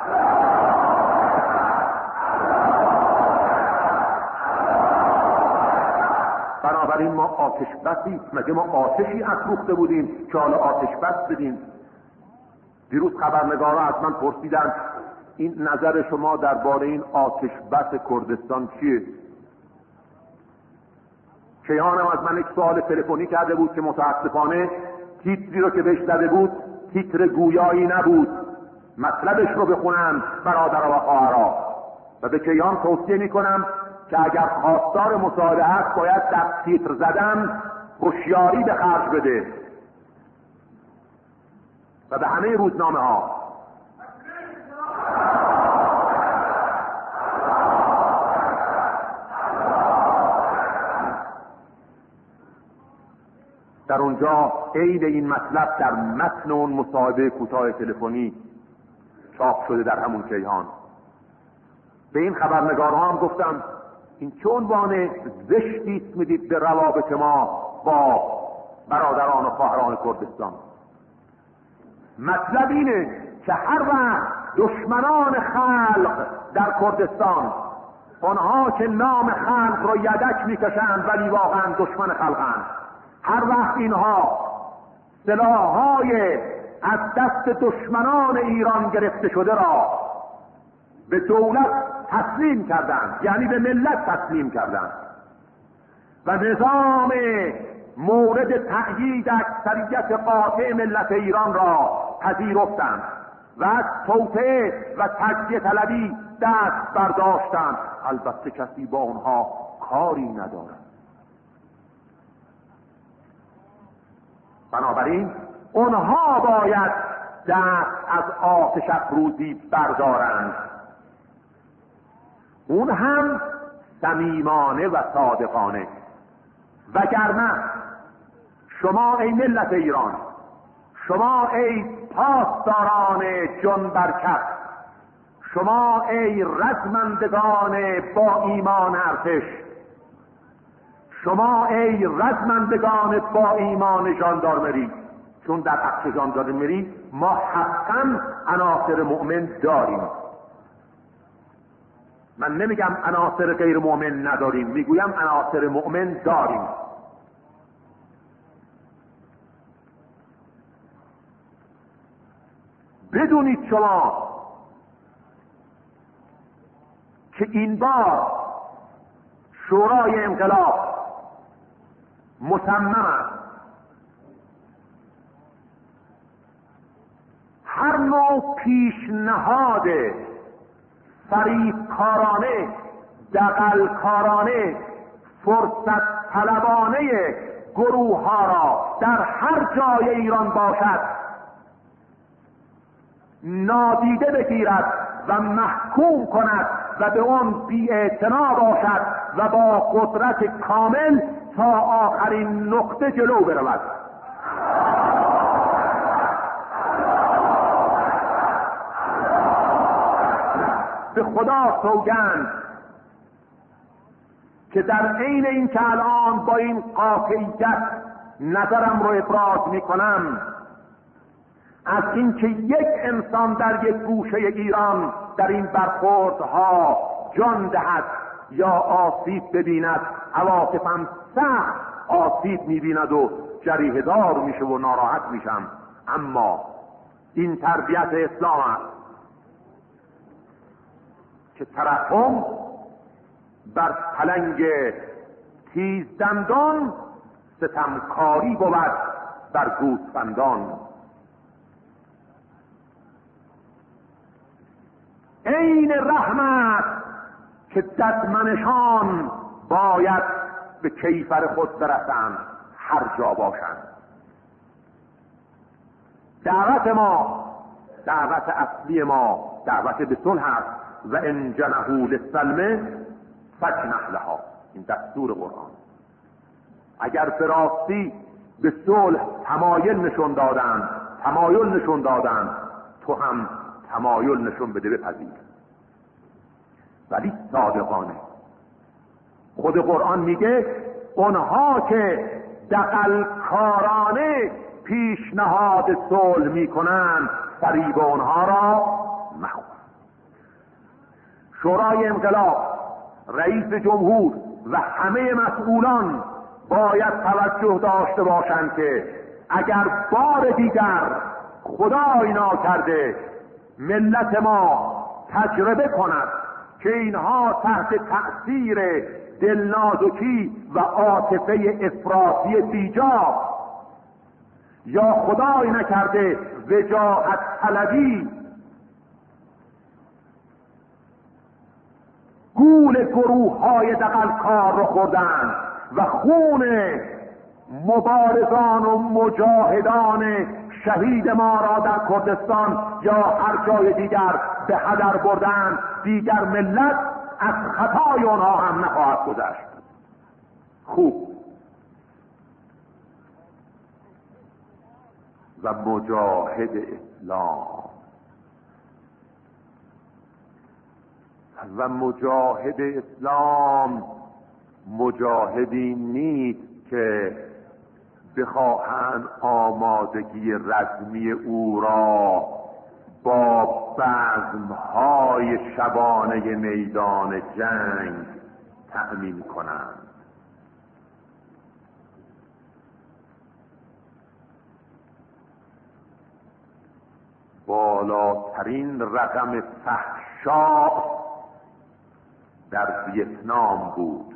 بنابراین ما آتش بسی، مگه ما آتشی افروخته بودیم که حالا آتش بس بدیم؟ دیروز خبرنگارا از من پرسیدن این نظر شما درباره این آتش بس کردستان چیه؟ کیهانم از من یک سوال تلفنی کرده بود که متاسفانه تیتری رو که بهش زده بود تیتر گویایی نبود، مطلبش رو بخونن برادر و خواهرها. و به کیهان توصیه میکنم که اگر خواستار مصاحبه هست باید در تیتر زدن هوشیاری به خرج بده و به همه روزنامه ها. در اونجا عین این مطلب در متن اون مصاحبه کوتاه تلفنی چاپ شده در همون کیهان. به این خبرنگارها هم گفتم این چه عنوان زشتی میدید به روابط ما با برادران و خواهران کردستان. مطلب اینه که هر وقت دشمنان خلق در کردستان، اونها که نام خلق رو یدک میکشند ولی واقعا دشمن خلقند، هر وقت اینها سلاح‌های از دست دشمنان ایران گرفته شده را به دولت تسلیم کردند، یعنی به ملت تسلیم کردند و نظام مورد تأیید اکثریت قاطع ملت ایران را پذیرفتند و از توطئه و تجزیه طلبی دست برداشتند، البته کسی با اونها کاری ندارد. بنابراین اونها باید دست از آتش افروزی بردارند، اون هم صمیمانه و صادقانه. وگرنه شما ای ملت ایران، شما ای پاسداران جان برکت، شما ای رزمندگان با ایمان ارتش، شما ای رزمندگان با ایمان ژاندارمری، چون در حق ژاندارمری ما حقا عناصر مؤمن داریم. من نمیگم عناصر غیر مؤمن نداریم، میگویم عناصر مؤمن داریم. بدونید شما که این بار شورای انقلاب مصمم است هر نوع پیشنهاد فریبکارانه، دغلکارانه، فرصت طلبانه گروه ها را در هر جای ایران باشد نادیده بگیرد و محکوم کند و به اون بی‌اعتنا باشد و با قدرت کامل تا آخرین نقطه جلو برود. به خدا سوگند که در عین این که الان با این قاطعیت نظرم رو ابراز میکنم، از اینکه یک انسان در یک گوشه ایران در این برخوردها جان دهد یا آسیب ببیند، عواطفم سخت آسیب میبیند و جریحه دار میشه و ناراحت میشم. اما این تربیت اسلام است که ترحم بر پلنگ تیز دندان، ستمکاری بود بر گوسفندان. عین رحمت که ددمنشان باید به کیفر خود برسند هر جا باشند. دعوت ما، دعوت اصلی ما دعوت به صلح است. و ان جنحوا للسلم فاجنح لها، این دستور قرآن. اگر به راستی به صلح تمایل نشون دادن تو هم تمایل نشون بده، بپذیر، ولی صادقانه. خود قرآن میگه اونها که دغلکارانه پیشنهاد صلح میکنن فریب اونها را مخور. شورای انقلاب، رئیس جمهور و همه مسئولان باید توجه داشته باشند که اگر بار دیگر خدای ناکرده ملت ما تجربه کند که اینها تحت تأثیر دلنازکی و عاطفه افراطی بیجا یا خدای نکرده وجاهت طلبی گول گروه‌های دغلکار رو خوردن و خون مبارزان و مجاهدان شهید ما را در کردستان یا هر جای دیگر به هدر بردن، دیگر ملت از خطای آنها هم نخواهد گذشت. خوب. و مجاهد اسلام، و مجاهد اسلام مجاهدی نیست که بخواهند آمادگی رزمی او را با بزمهای شبانه میدان جنگ تأمین کنند. بالاترین رقم فحشا در ویتنام بود،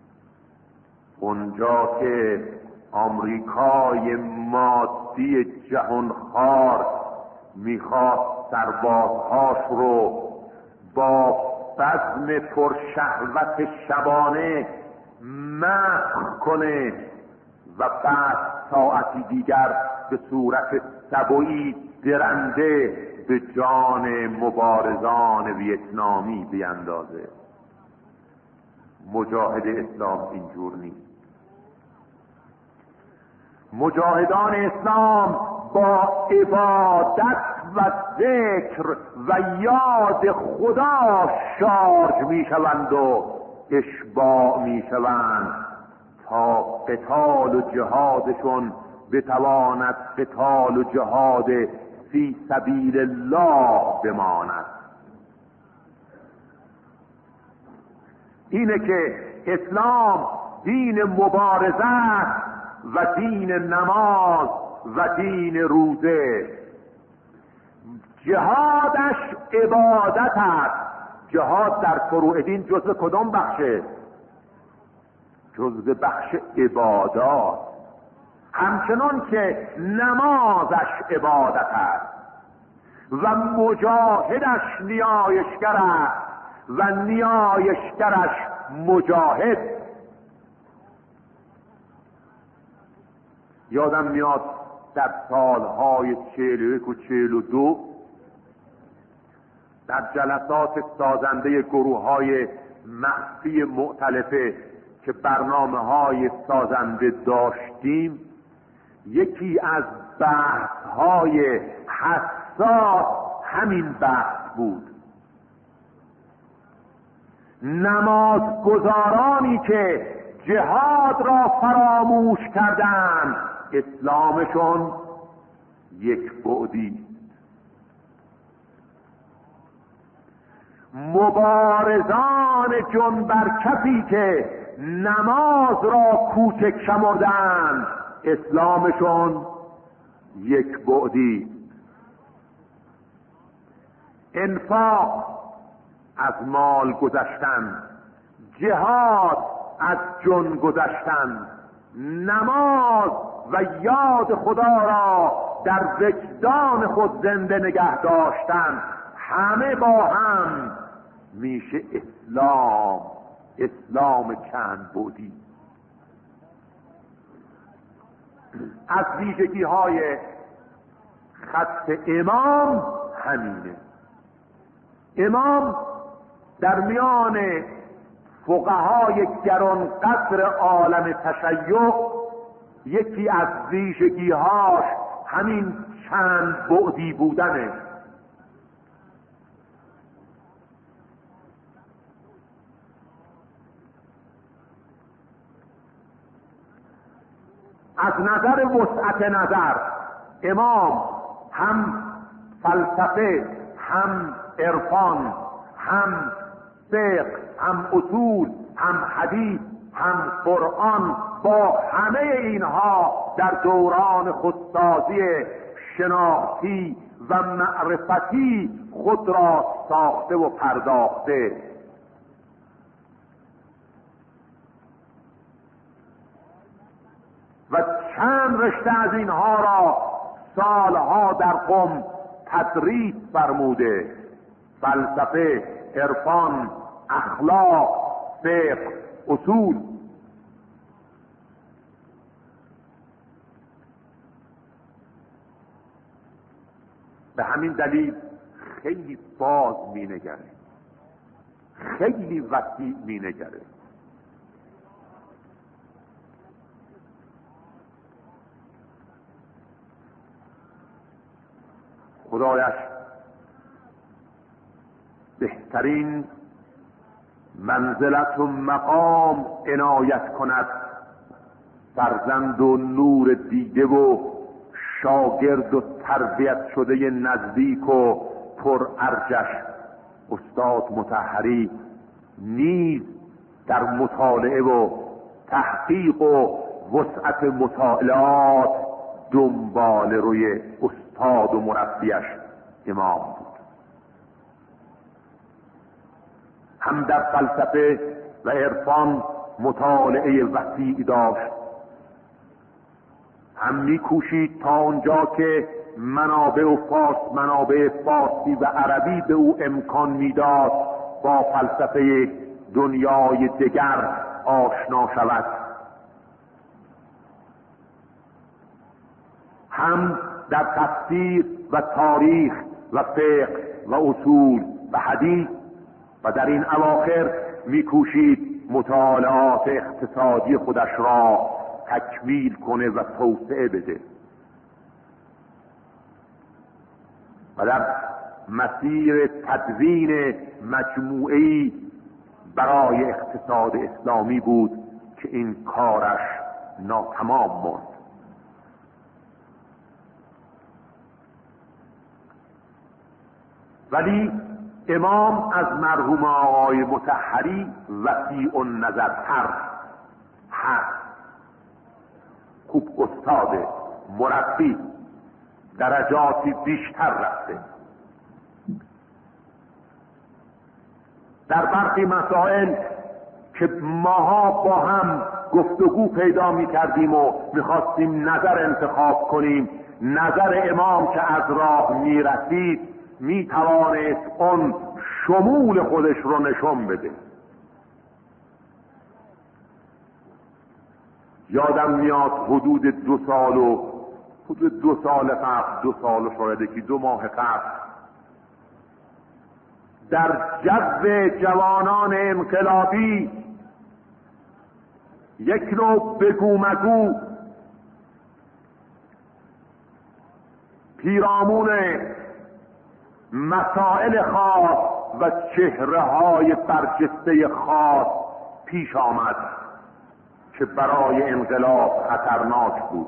اونجا که آمریکای مادی جهانخوار میخواست سربازهاش رو با بزم پرشهوت شبانه محو کنه و بعد ساعتی دیگر به صورت سبویی درنده به جان مبارزان ویتنامی بیندازه. مجاهد اسلام اینجور نیست. مجاهدان اسلام با عبادت و ذکر و یاد خدا شارژ میشوند و اشباع میشوند تا قتال و جهادشون بتواند قتال و جهاد فی سبیل الله بماند. اینه که اسلام دین مبارزه و دین نماز و دین روزه. جهادش عبادت است. جهاد در فروع دین جزء کدام بخشه؟ جزء بخش عبادات. همچنان که نمازش عبادت است و مجاهدش نیایشگر است و نیایشگرش مجاهد. یادم میاد در سالهای 41 و 42 در جلسات سازنده گروه‌های مخفی مؤتلفه که برنامه‌های سازنده داشتیم، یکی از بحث‌های حساس همین بحث بود. نمازگزارانی که جهاد را فراموش کردند اسلامشون یک بعدی. مبارزان جنبرکفی که نماز را کوچک شمردند اسلامشون یک بعدی. انفاق از مال گذشتن، جهاد از جن گذشتن، نماز و یاد خدا را در وجدان خود زنده نگه داشتن، همه با هم میشه اسلام چند بعدی. از ویژگی های خط امام همینه. امام در میان فقهای گرانقدر عالم تشیع یکی از ویژگی‌هاش همین چند بعدی بودنه. از نظر وسعت نظر امام هم فلسفه، هم عرفان، هم فقه، هم اصول، هم حدیث، هم قرآن، با همه اینها در دوران خودسازی شناختی و معرفتی خود را ساخته و پرداخته. و چند رشته از اینها را سالها در قم تدریس فرموده: فلسفه، عرفان، اخلاق، فقه، اصول. به همین دلیل خیلی باز مینگره، خیلی وسیع مینگره. خدایش بهترین منزلت و مقام عنایت کند، فرزند و نور دیده و شاگرد و تربیت شده نزدیک و پر ارجش استاد مطهری نیز در مطالعه و تحقیق و وسعت مطالعات دنبال روی استاد و مربیش امام بود. هم در فلسفه و عرفان مطالعه وسیع داشت، هم میکوشید تا اونجا که منابع فارسی و عربی به او امکان میداد با فلسفه دنیای دیگر آشنا شود. هم در تفسیر و تاریخ و فقه و اصول و حدیث و در این اواخر میکوشید مطالعات اقتصادی خودش را تکمیل کنه و توسعه بده و در مسیر تدوین مجموعه‌ای برای اقتصاد اسلامی بود که این کارش ناتمام ماند. ولی امام از مرحوم آقای مطهری وسیع النظرتر هست. خوب استاد، مربی، درجاتی بیشتر رفته. در برخی مسائل که ماها با هم گفتگو پیدا می کردیم و می خواستیم نظر انتخاب کنیم، نظر امام که از راه می رسید می توانست اون شمول خودش رو نشون بده. یادم میاد حدود 2 سال قبل، 2 سال و شاید یکی 2 ماه قبل، در جو جوانان انقلابی یک نوع بگو مگو پیرامون مسائل خاص و چهره‌های برجسته خاص پیش آمد که برای انقلاب خطرناک بود.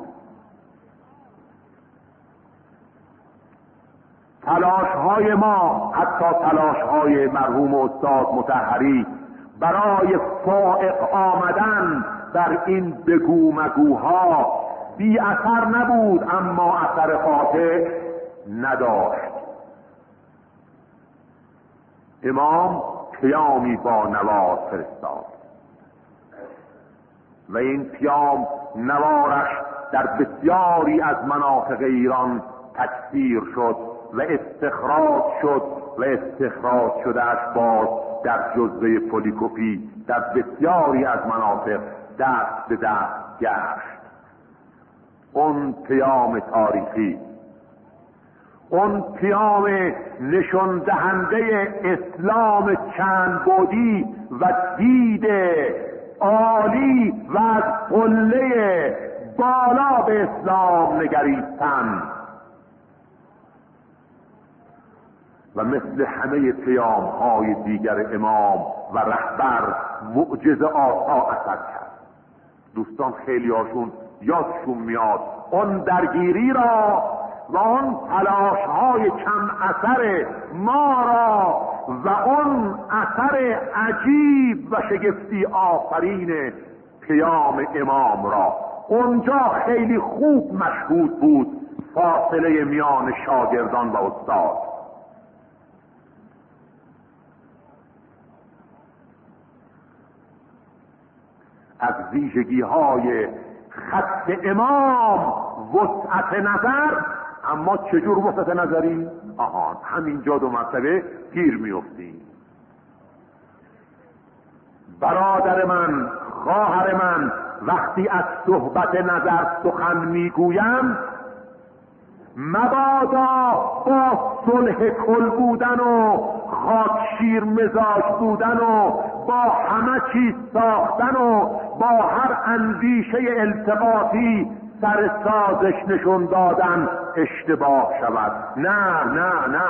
تلاش‌های ما، حتی تلاش‌های مرحوم استاد مطهری برای فائق آمدن در این بگو مگوها بی اثر نبود، اما اثر قاطع نداشت. امام پیامی با نوار فرستاد و این پیام نوارش در بسیاری از مناطق ایران تکثیر شد و استخراج شد و استخراج شدهش باز در جزوه پولیکوپی در بسیاری از مناطق دست به دست گشت. اون پیام تاریخی، اون پیام نشان دهنده اسلام چند بعدی و دید عالی و از قله بالا به اسلام نگریستن و مثل همه پیام‌های دیگر امام و رهبر معجزه آسا اثر کرد. دوستان خیلی هاشون یادشون میاد اون درگیری را و اون تلاش‌های کم اثر ما را و اون اثر عجیب و شگفتی آفرین پیام امام را. اونجا خیلی خوب مشهود بود فاصله میان شاگردان و استاد. از ویژگی‌های خط امام وسعت نظر. اما چجور وسعت نظری؟ همینجا دو مرتبه گیر میافتیم. برادر من، خواهر من، وقتی از صحبت نظر سخن میگویم مبادا با صلح کل بودن و خاکشیر مزاج بودن و با همه چیز ساختن و با هر اندیشه التقاطی سر سازش نشون دادن اشتباه شود. نه نه نه،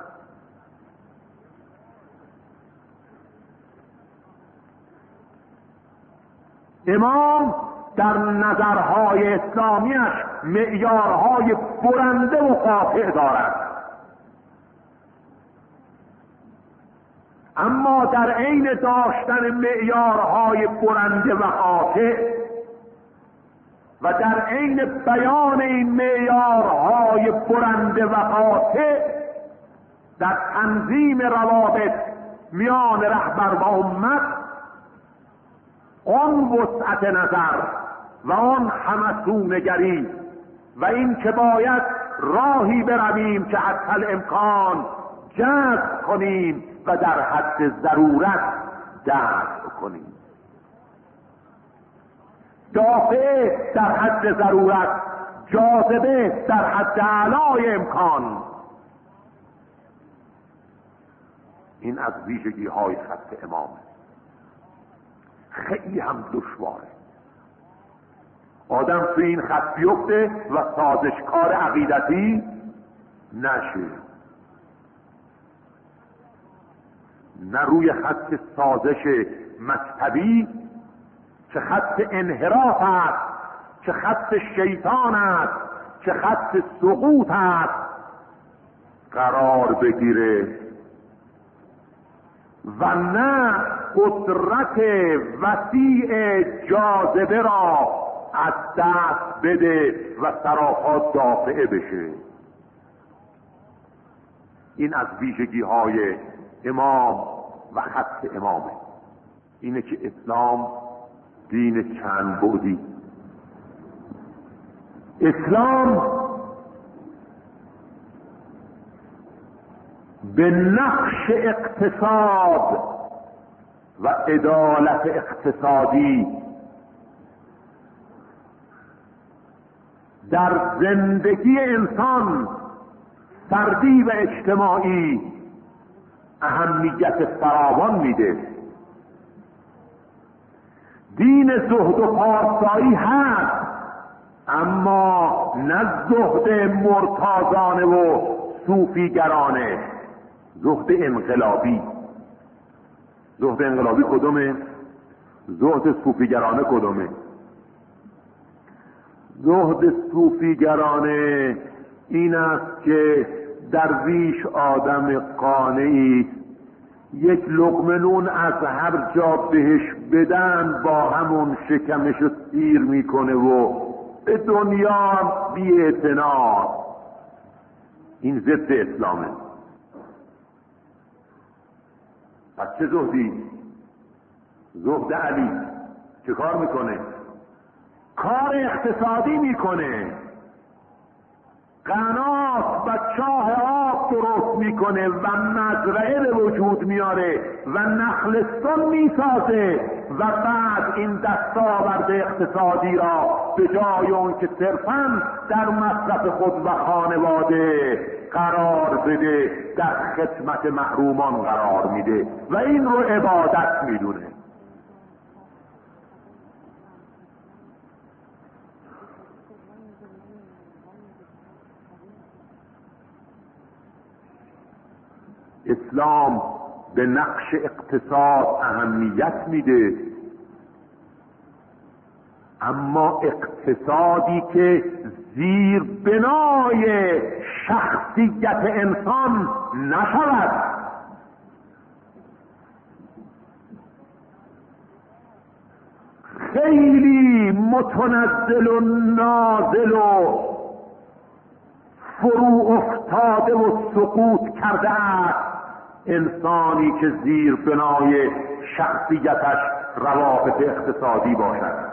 امام در نظرهای اسلامیش معیارهای برنده و قاطع دارد، اما در عین داشتن معیارهای برنده و قاطع و در عین بیان این معیارهای برنده و قاطع در تنظیم روابط میان رهبر و امت آن وسعت نظر و آن همسونگری و این که باید راهی برویم که حتی الامکان جذب کنیم و در حد ضرورت دفع کنیم. دافع در حد ضرورت، جاذبه در حد اعلای امکان. این از ویژگی های خط امامه. خیلی هم دشواره آدم تو این خط بیفته و سازشکار عقیدتی نشه، نه روی خط سازش مذهبی چه خط انحراف است، چه خط شیطان است، چه خط سقوط است قرار بگیره و نه قدرت وسیع جاذبه را از دست بده و سراپا دافعه بشه. این از ویژگی های امام و خط امامه. اینه که اسلام دین چند بعدی. اسلام به نقش اقتصاد و عدالت اقتصادی در زندگی انسان فردی و اجتماعی اهمیت فراوان میده. دین زهد و پارسایی هست، اما نه زهد مرتاضانه و صوفیگرانه، زهد انقلابی. زهد انقلابی کدومه؟ زهد صوفیگرانه کدومه؟ زهد صوفیگرانه این است که درویش آدم قانعی، یک لقمه نون از هر جا بهش بدن با همون شکمش رو سیر میکنه و به دنیا بی اعتنا. این ضد اسلامه. پس چه زهدی؟ زهد علی چه کار میکنه؟ کار اقتصادی میکنه، قنات و چاه آب درست میکنه و مزرعه به وجود میاره و نخلستان میسازه و بعد این دستاورد اقتصادی را به جای اون که صرفاً در مصرف خود و خانواده قرار بده در خدمت محرومان قرار میده و این رو عبادت میدونه. اسلام به نقش اقتصاد اهمیت میده، اما اقتصادی که زیر بنای شخصیت انسان نشود. خیلی متنزل و نازل و فرو افتاده و سقوط کرده است انسانی که زیر بنای شخصیتش روابط اقتصادی باشد.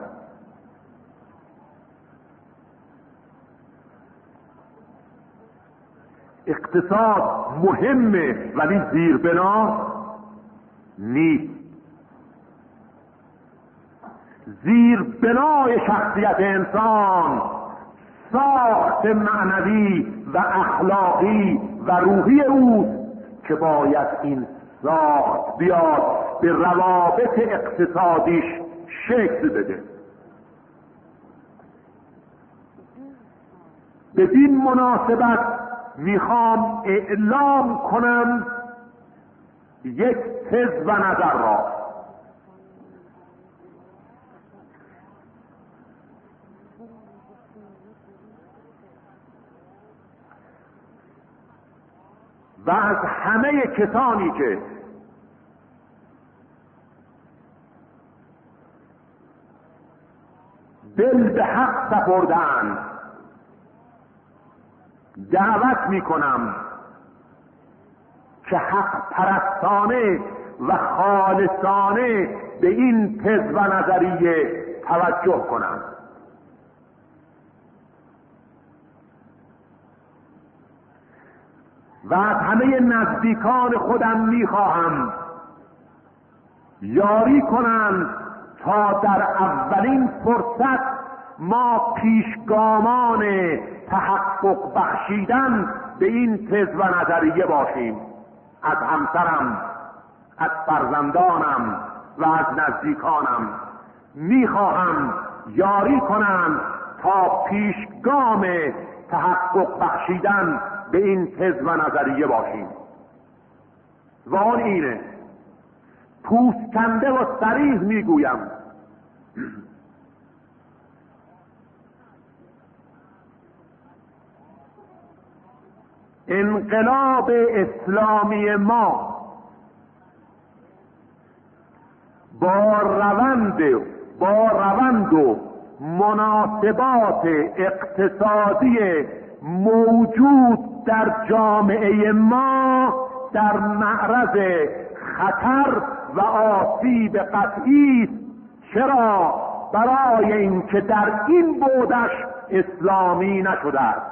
اقتصاد مهمه ولی زیر بنا نیست. زیر بنای شخصیت انسان ساخت معنوی و اخلاقی و روحی اوست که باید این ساخت بیاد به روابط اقتصادیش شکل بده. بدین مناسبت میخوام اعلام کنم یک تز و نظر را. و از همه کسانی که دل به حق سپردند دعوت میکنم که حق پرستانه و خالصانه به این تز و نظریه توجه کنند. و از همه نزدیکان خودم میخواهم یاری کنند تا در اولین فرصت ما پیشگامان تحقق بخشیدن به این تز و نظریه باشیم. از همسرم، از فرزندانم و از نزدیکانم میخواهم یاری کنند تا پیشگام تحقق بخشیدن به این تز و نظریه باشیم. و آن اینه، پوسکنده و صریح میگویم، انقلاب اسلامی ما با روند و مناسبات اقتصادی موجود در جامعه ما در معرض خطر و آسیب قطعی است. چرا؟ برای اینکه در این بودش اسلامی نشده است.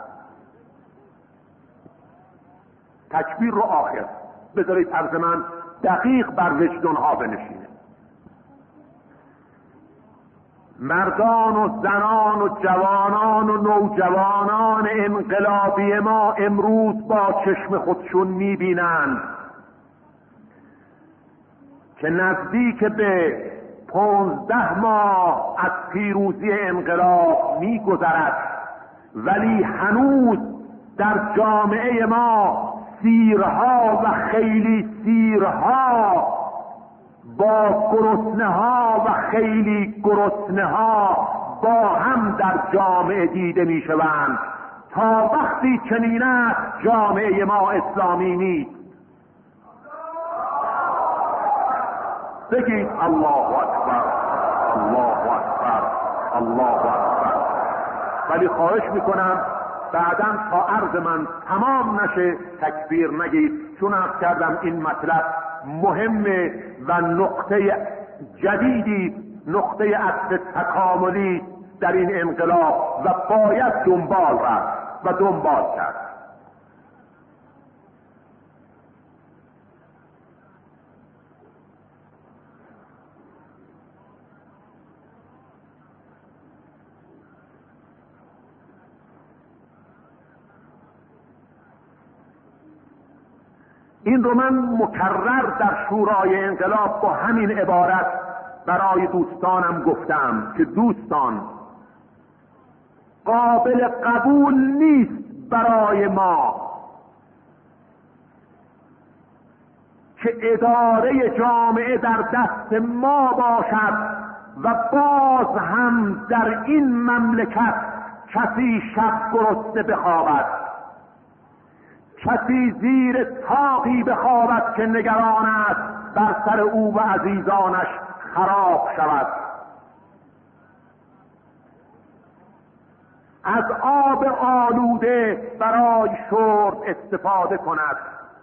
تکبیر رو آخر بذارید طرز من دقیق بر وجدانها بنشینه. مردان و زنان و جوانان و نوجوانان انقلابی ما امروز با چشم خودشون میبینند که نزدیک به 15 ماه از پیروزی انقلاب میگذرد، ولی هنوز در جامعه ما سیرها و خیلی سیرها با گرسنه ها و خیلی گرسنه ها با هم در جامعه دیده می شوند. تا وقتی چنین است جامعه ما اسلامی نیست. بگید الله اکبر، الله اکبر، الله اکبر. ولی خواهش میکنم بعداً تا عرض من تمام نشه تکبیر نگید، چون عرض کردم این مطلب مهمه و نقطه جدیدی، نقطه عطف تکاملی در این انقلاب و باید دنبال رفت و دنبال کرد. این رو من مکرر در شورای انقلاب با همین عبارت برای دوستانم گفتم که دوستان، قابل قبول نیست برای ما که اداره جامعه در دست ما باشد و باز هم در این مملکت کسی شب گرسنه بخوابد، کسی زیر طاقی بخوابد که نگران است بر سر او و عزیزانش خراب شود، از آب آلوده برای شرب استفاده کند،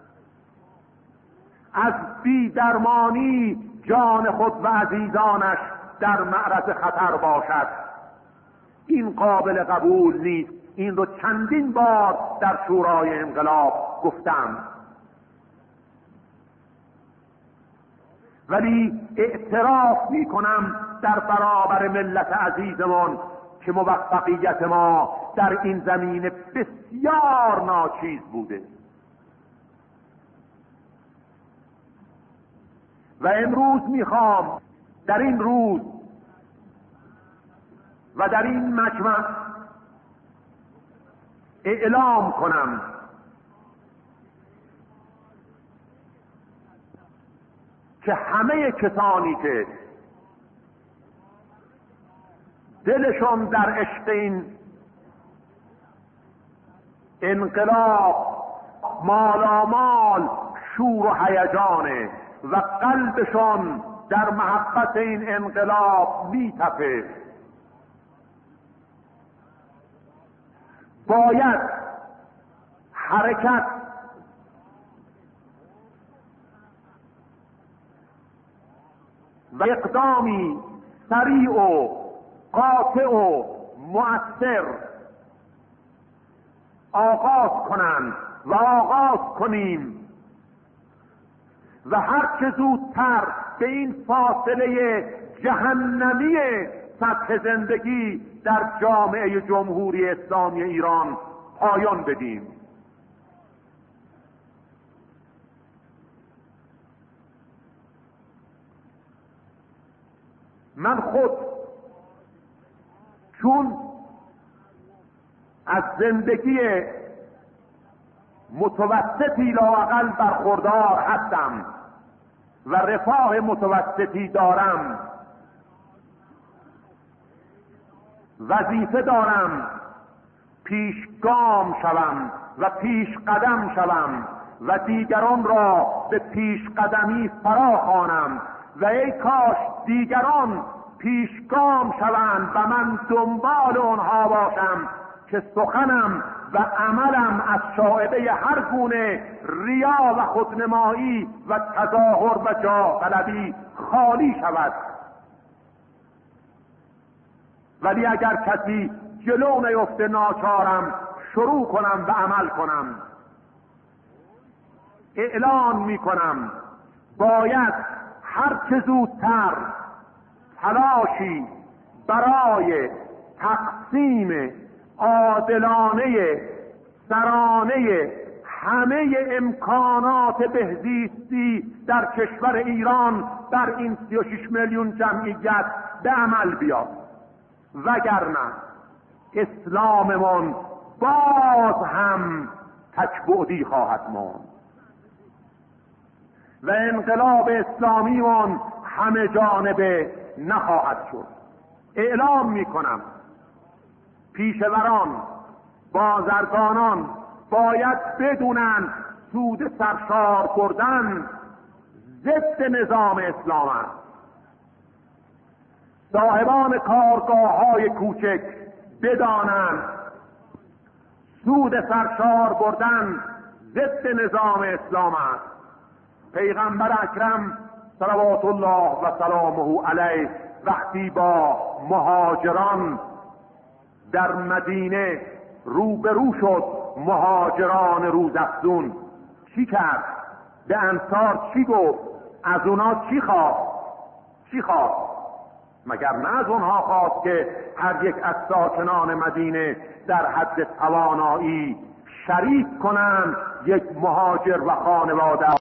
از بی‌درمانی جان خود و عزیزانش در معرض خطر باشد. این قابل قبول نیست. این رو چندین بار در شورای انقلاب گفتم. ولی اعتراف می کنم در برابر ملت عزیزمان که موفقیت ما در این زمینه بسیار ناچیز بوده و امروز میخوام در این روز و در این مجمع اعلام کنم که همه کسانی که دلشون در عشق این انقلاب مالامال شور و هیجانه و قلبشون در محبت این انقلاب میتپه، باید حرکت و اقدامی سریع و قاطع و مؤثر آغاز کنند و آغاز کنیم و هر چه زودتر به این فاصله جهنمی سطح زندگی در جامعه جمهوری اسلامی ایران پایان بدیم. من خود چون از زندگی متوسطی لااقل برخوردار هستم و رفاه متوسطی دارم، وظیفه دارم پیشگام شوم و پیش قدم شوم و دیگران را به پیش قدمی فراخوانم و ای کاش دیگران پیشگام شوند و من دنبال اونها باشم که سخنم و عملم از شائبه هر گونه ریا و خودنمایی و تظاهر و جاه طلبی خالی شود. ولی اگر کسی جلو نیفته ناچارم شروع کنم و عمل کنم. اعلان می کنم باید هر چه زودتر تلاشی برای تقسیم عادلانه سرانه همه امکانات بهزیستی در کشور ایران در این 36 میلیون جمعیت به عمل بیاد، وگرنه اسلاممون باز هم تکبعدی خواهد ماند و انقلاب اسلامیمون همه جانبه نخواهد شد. اعلام میکنم پیشوران، بازرگانان باید بدونن سود سرشار بردن ضد نظام اسلام است. صاحبان کارگاه‌های کوچک بدانند سود سرشار بردن ضد نظام اسلام است. پیغمبر اکرم صلوات الله و سلامه علیه وقتی با مهاجران در مدینه روبرو شد، مهاجران روزافزون، چی کرد؟ به انصار چی گفت؟ از اونا چی خواست؟ مگر نه از اونها خواست که هر یک از ساکنان مدینه در حد توانایی شریک کنند یک مهاجر و خانواده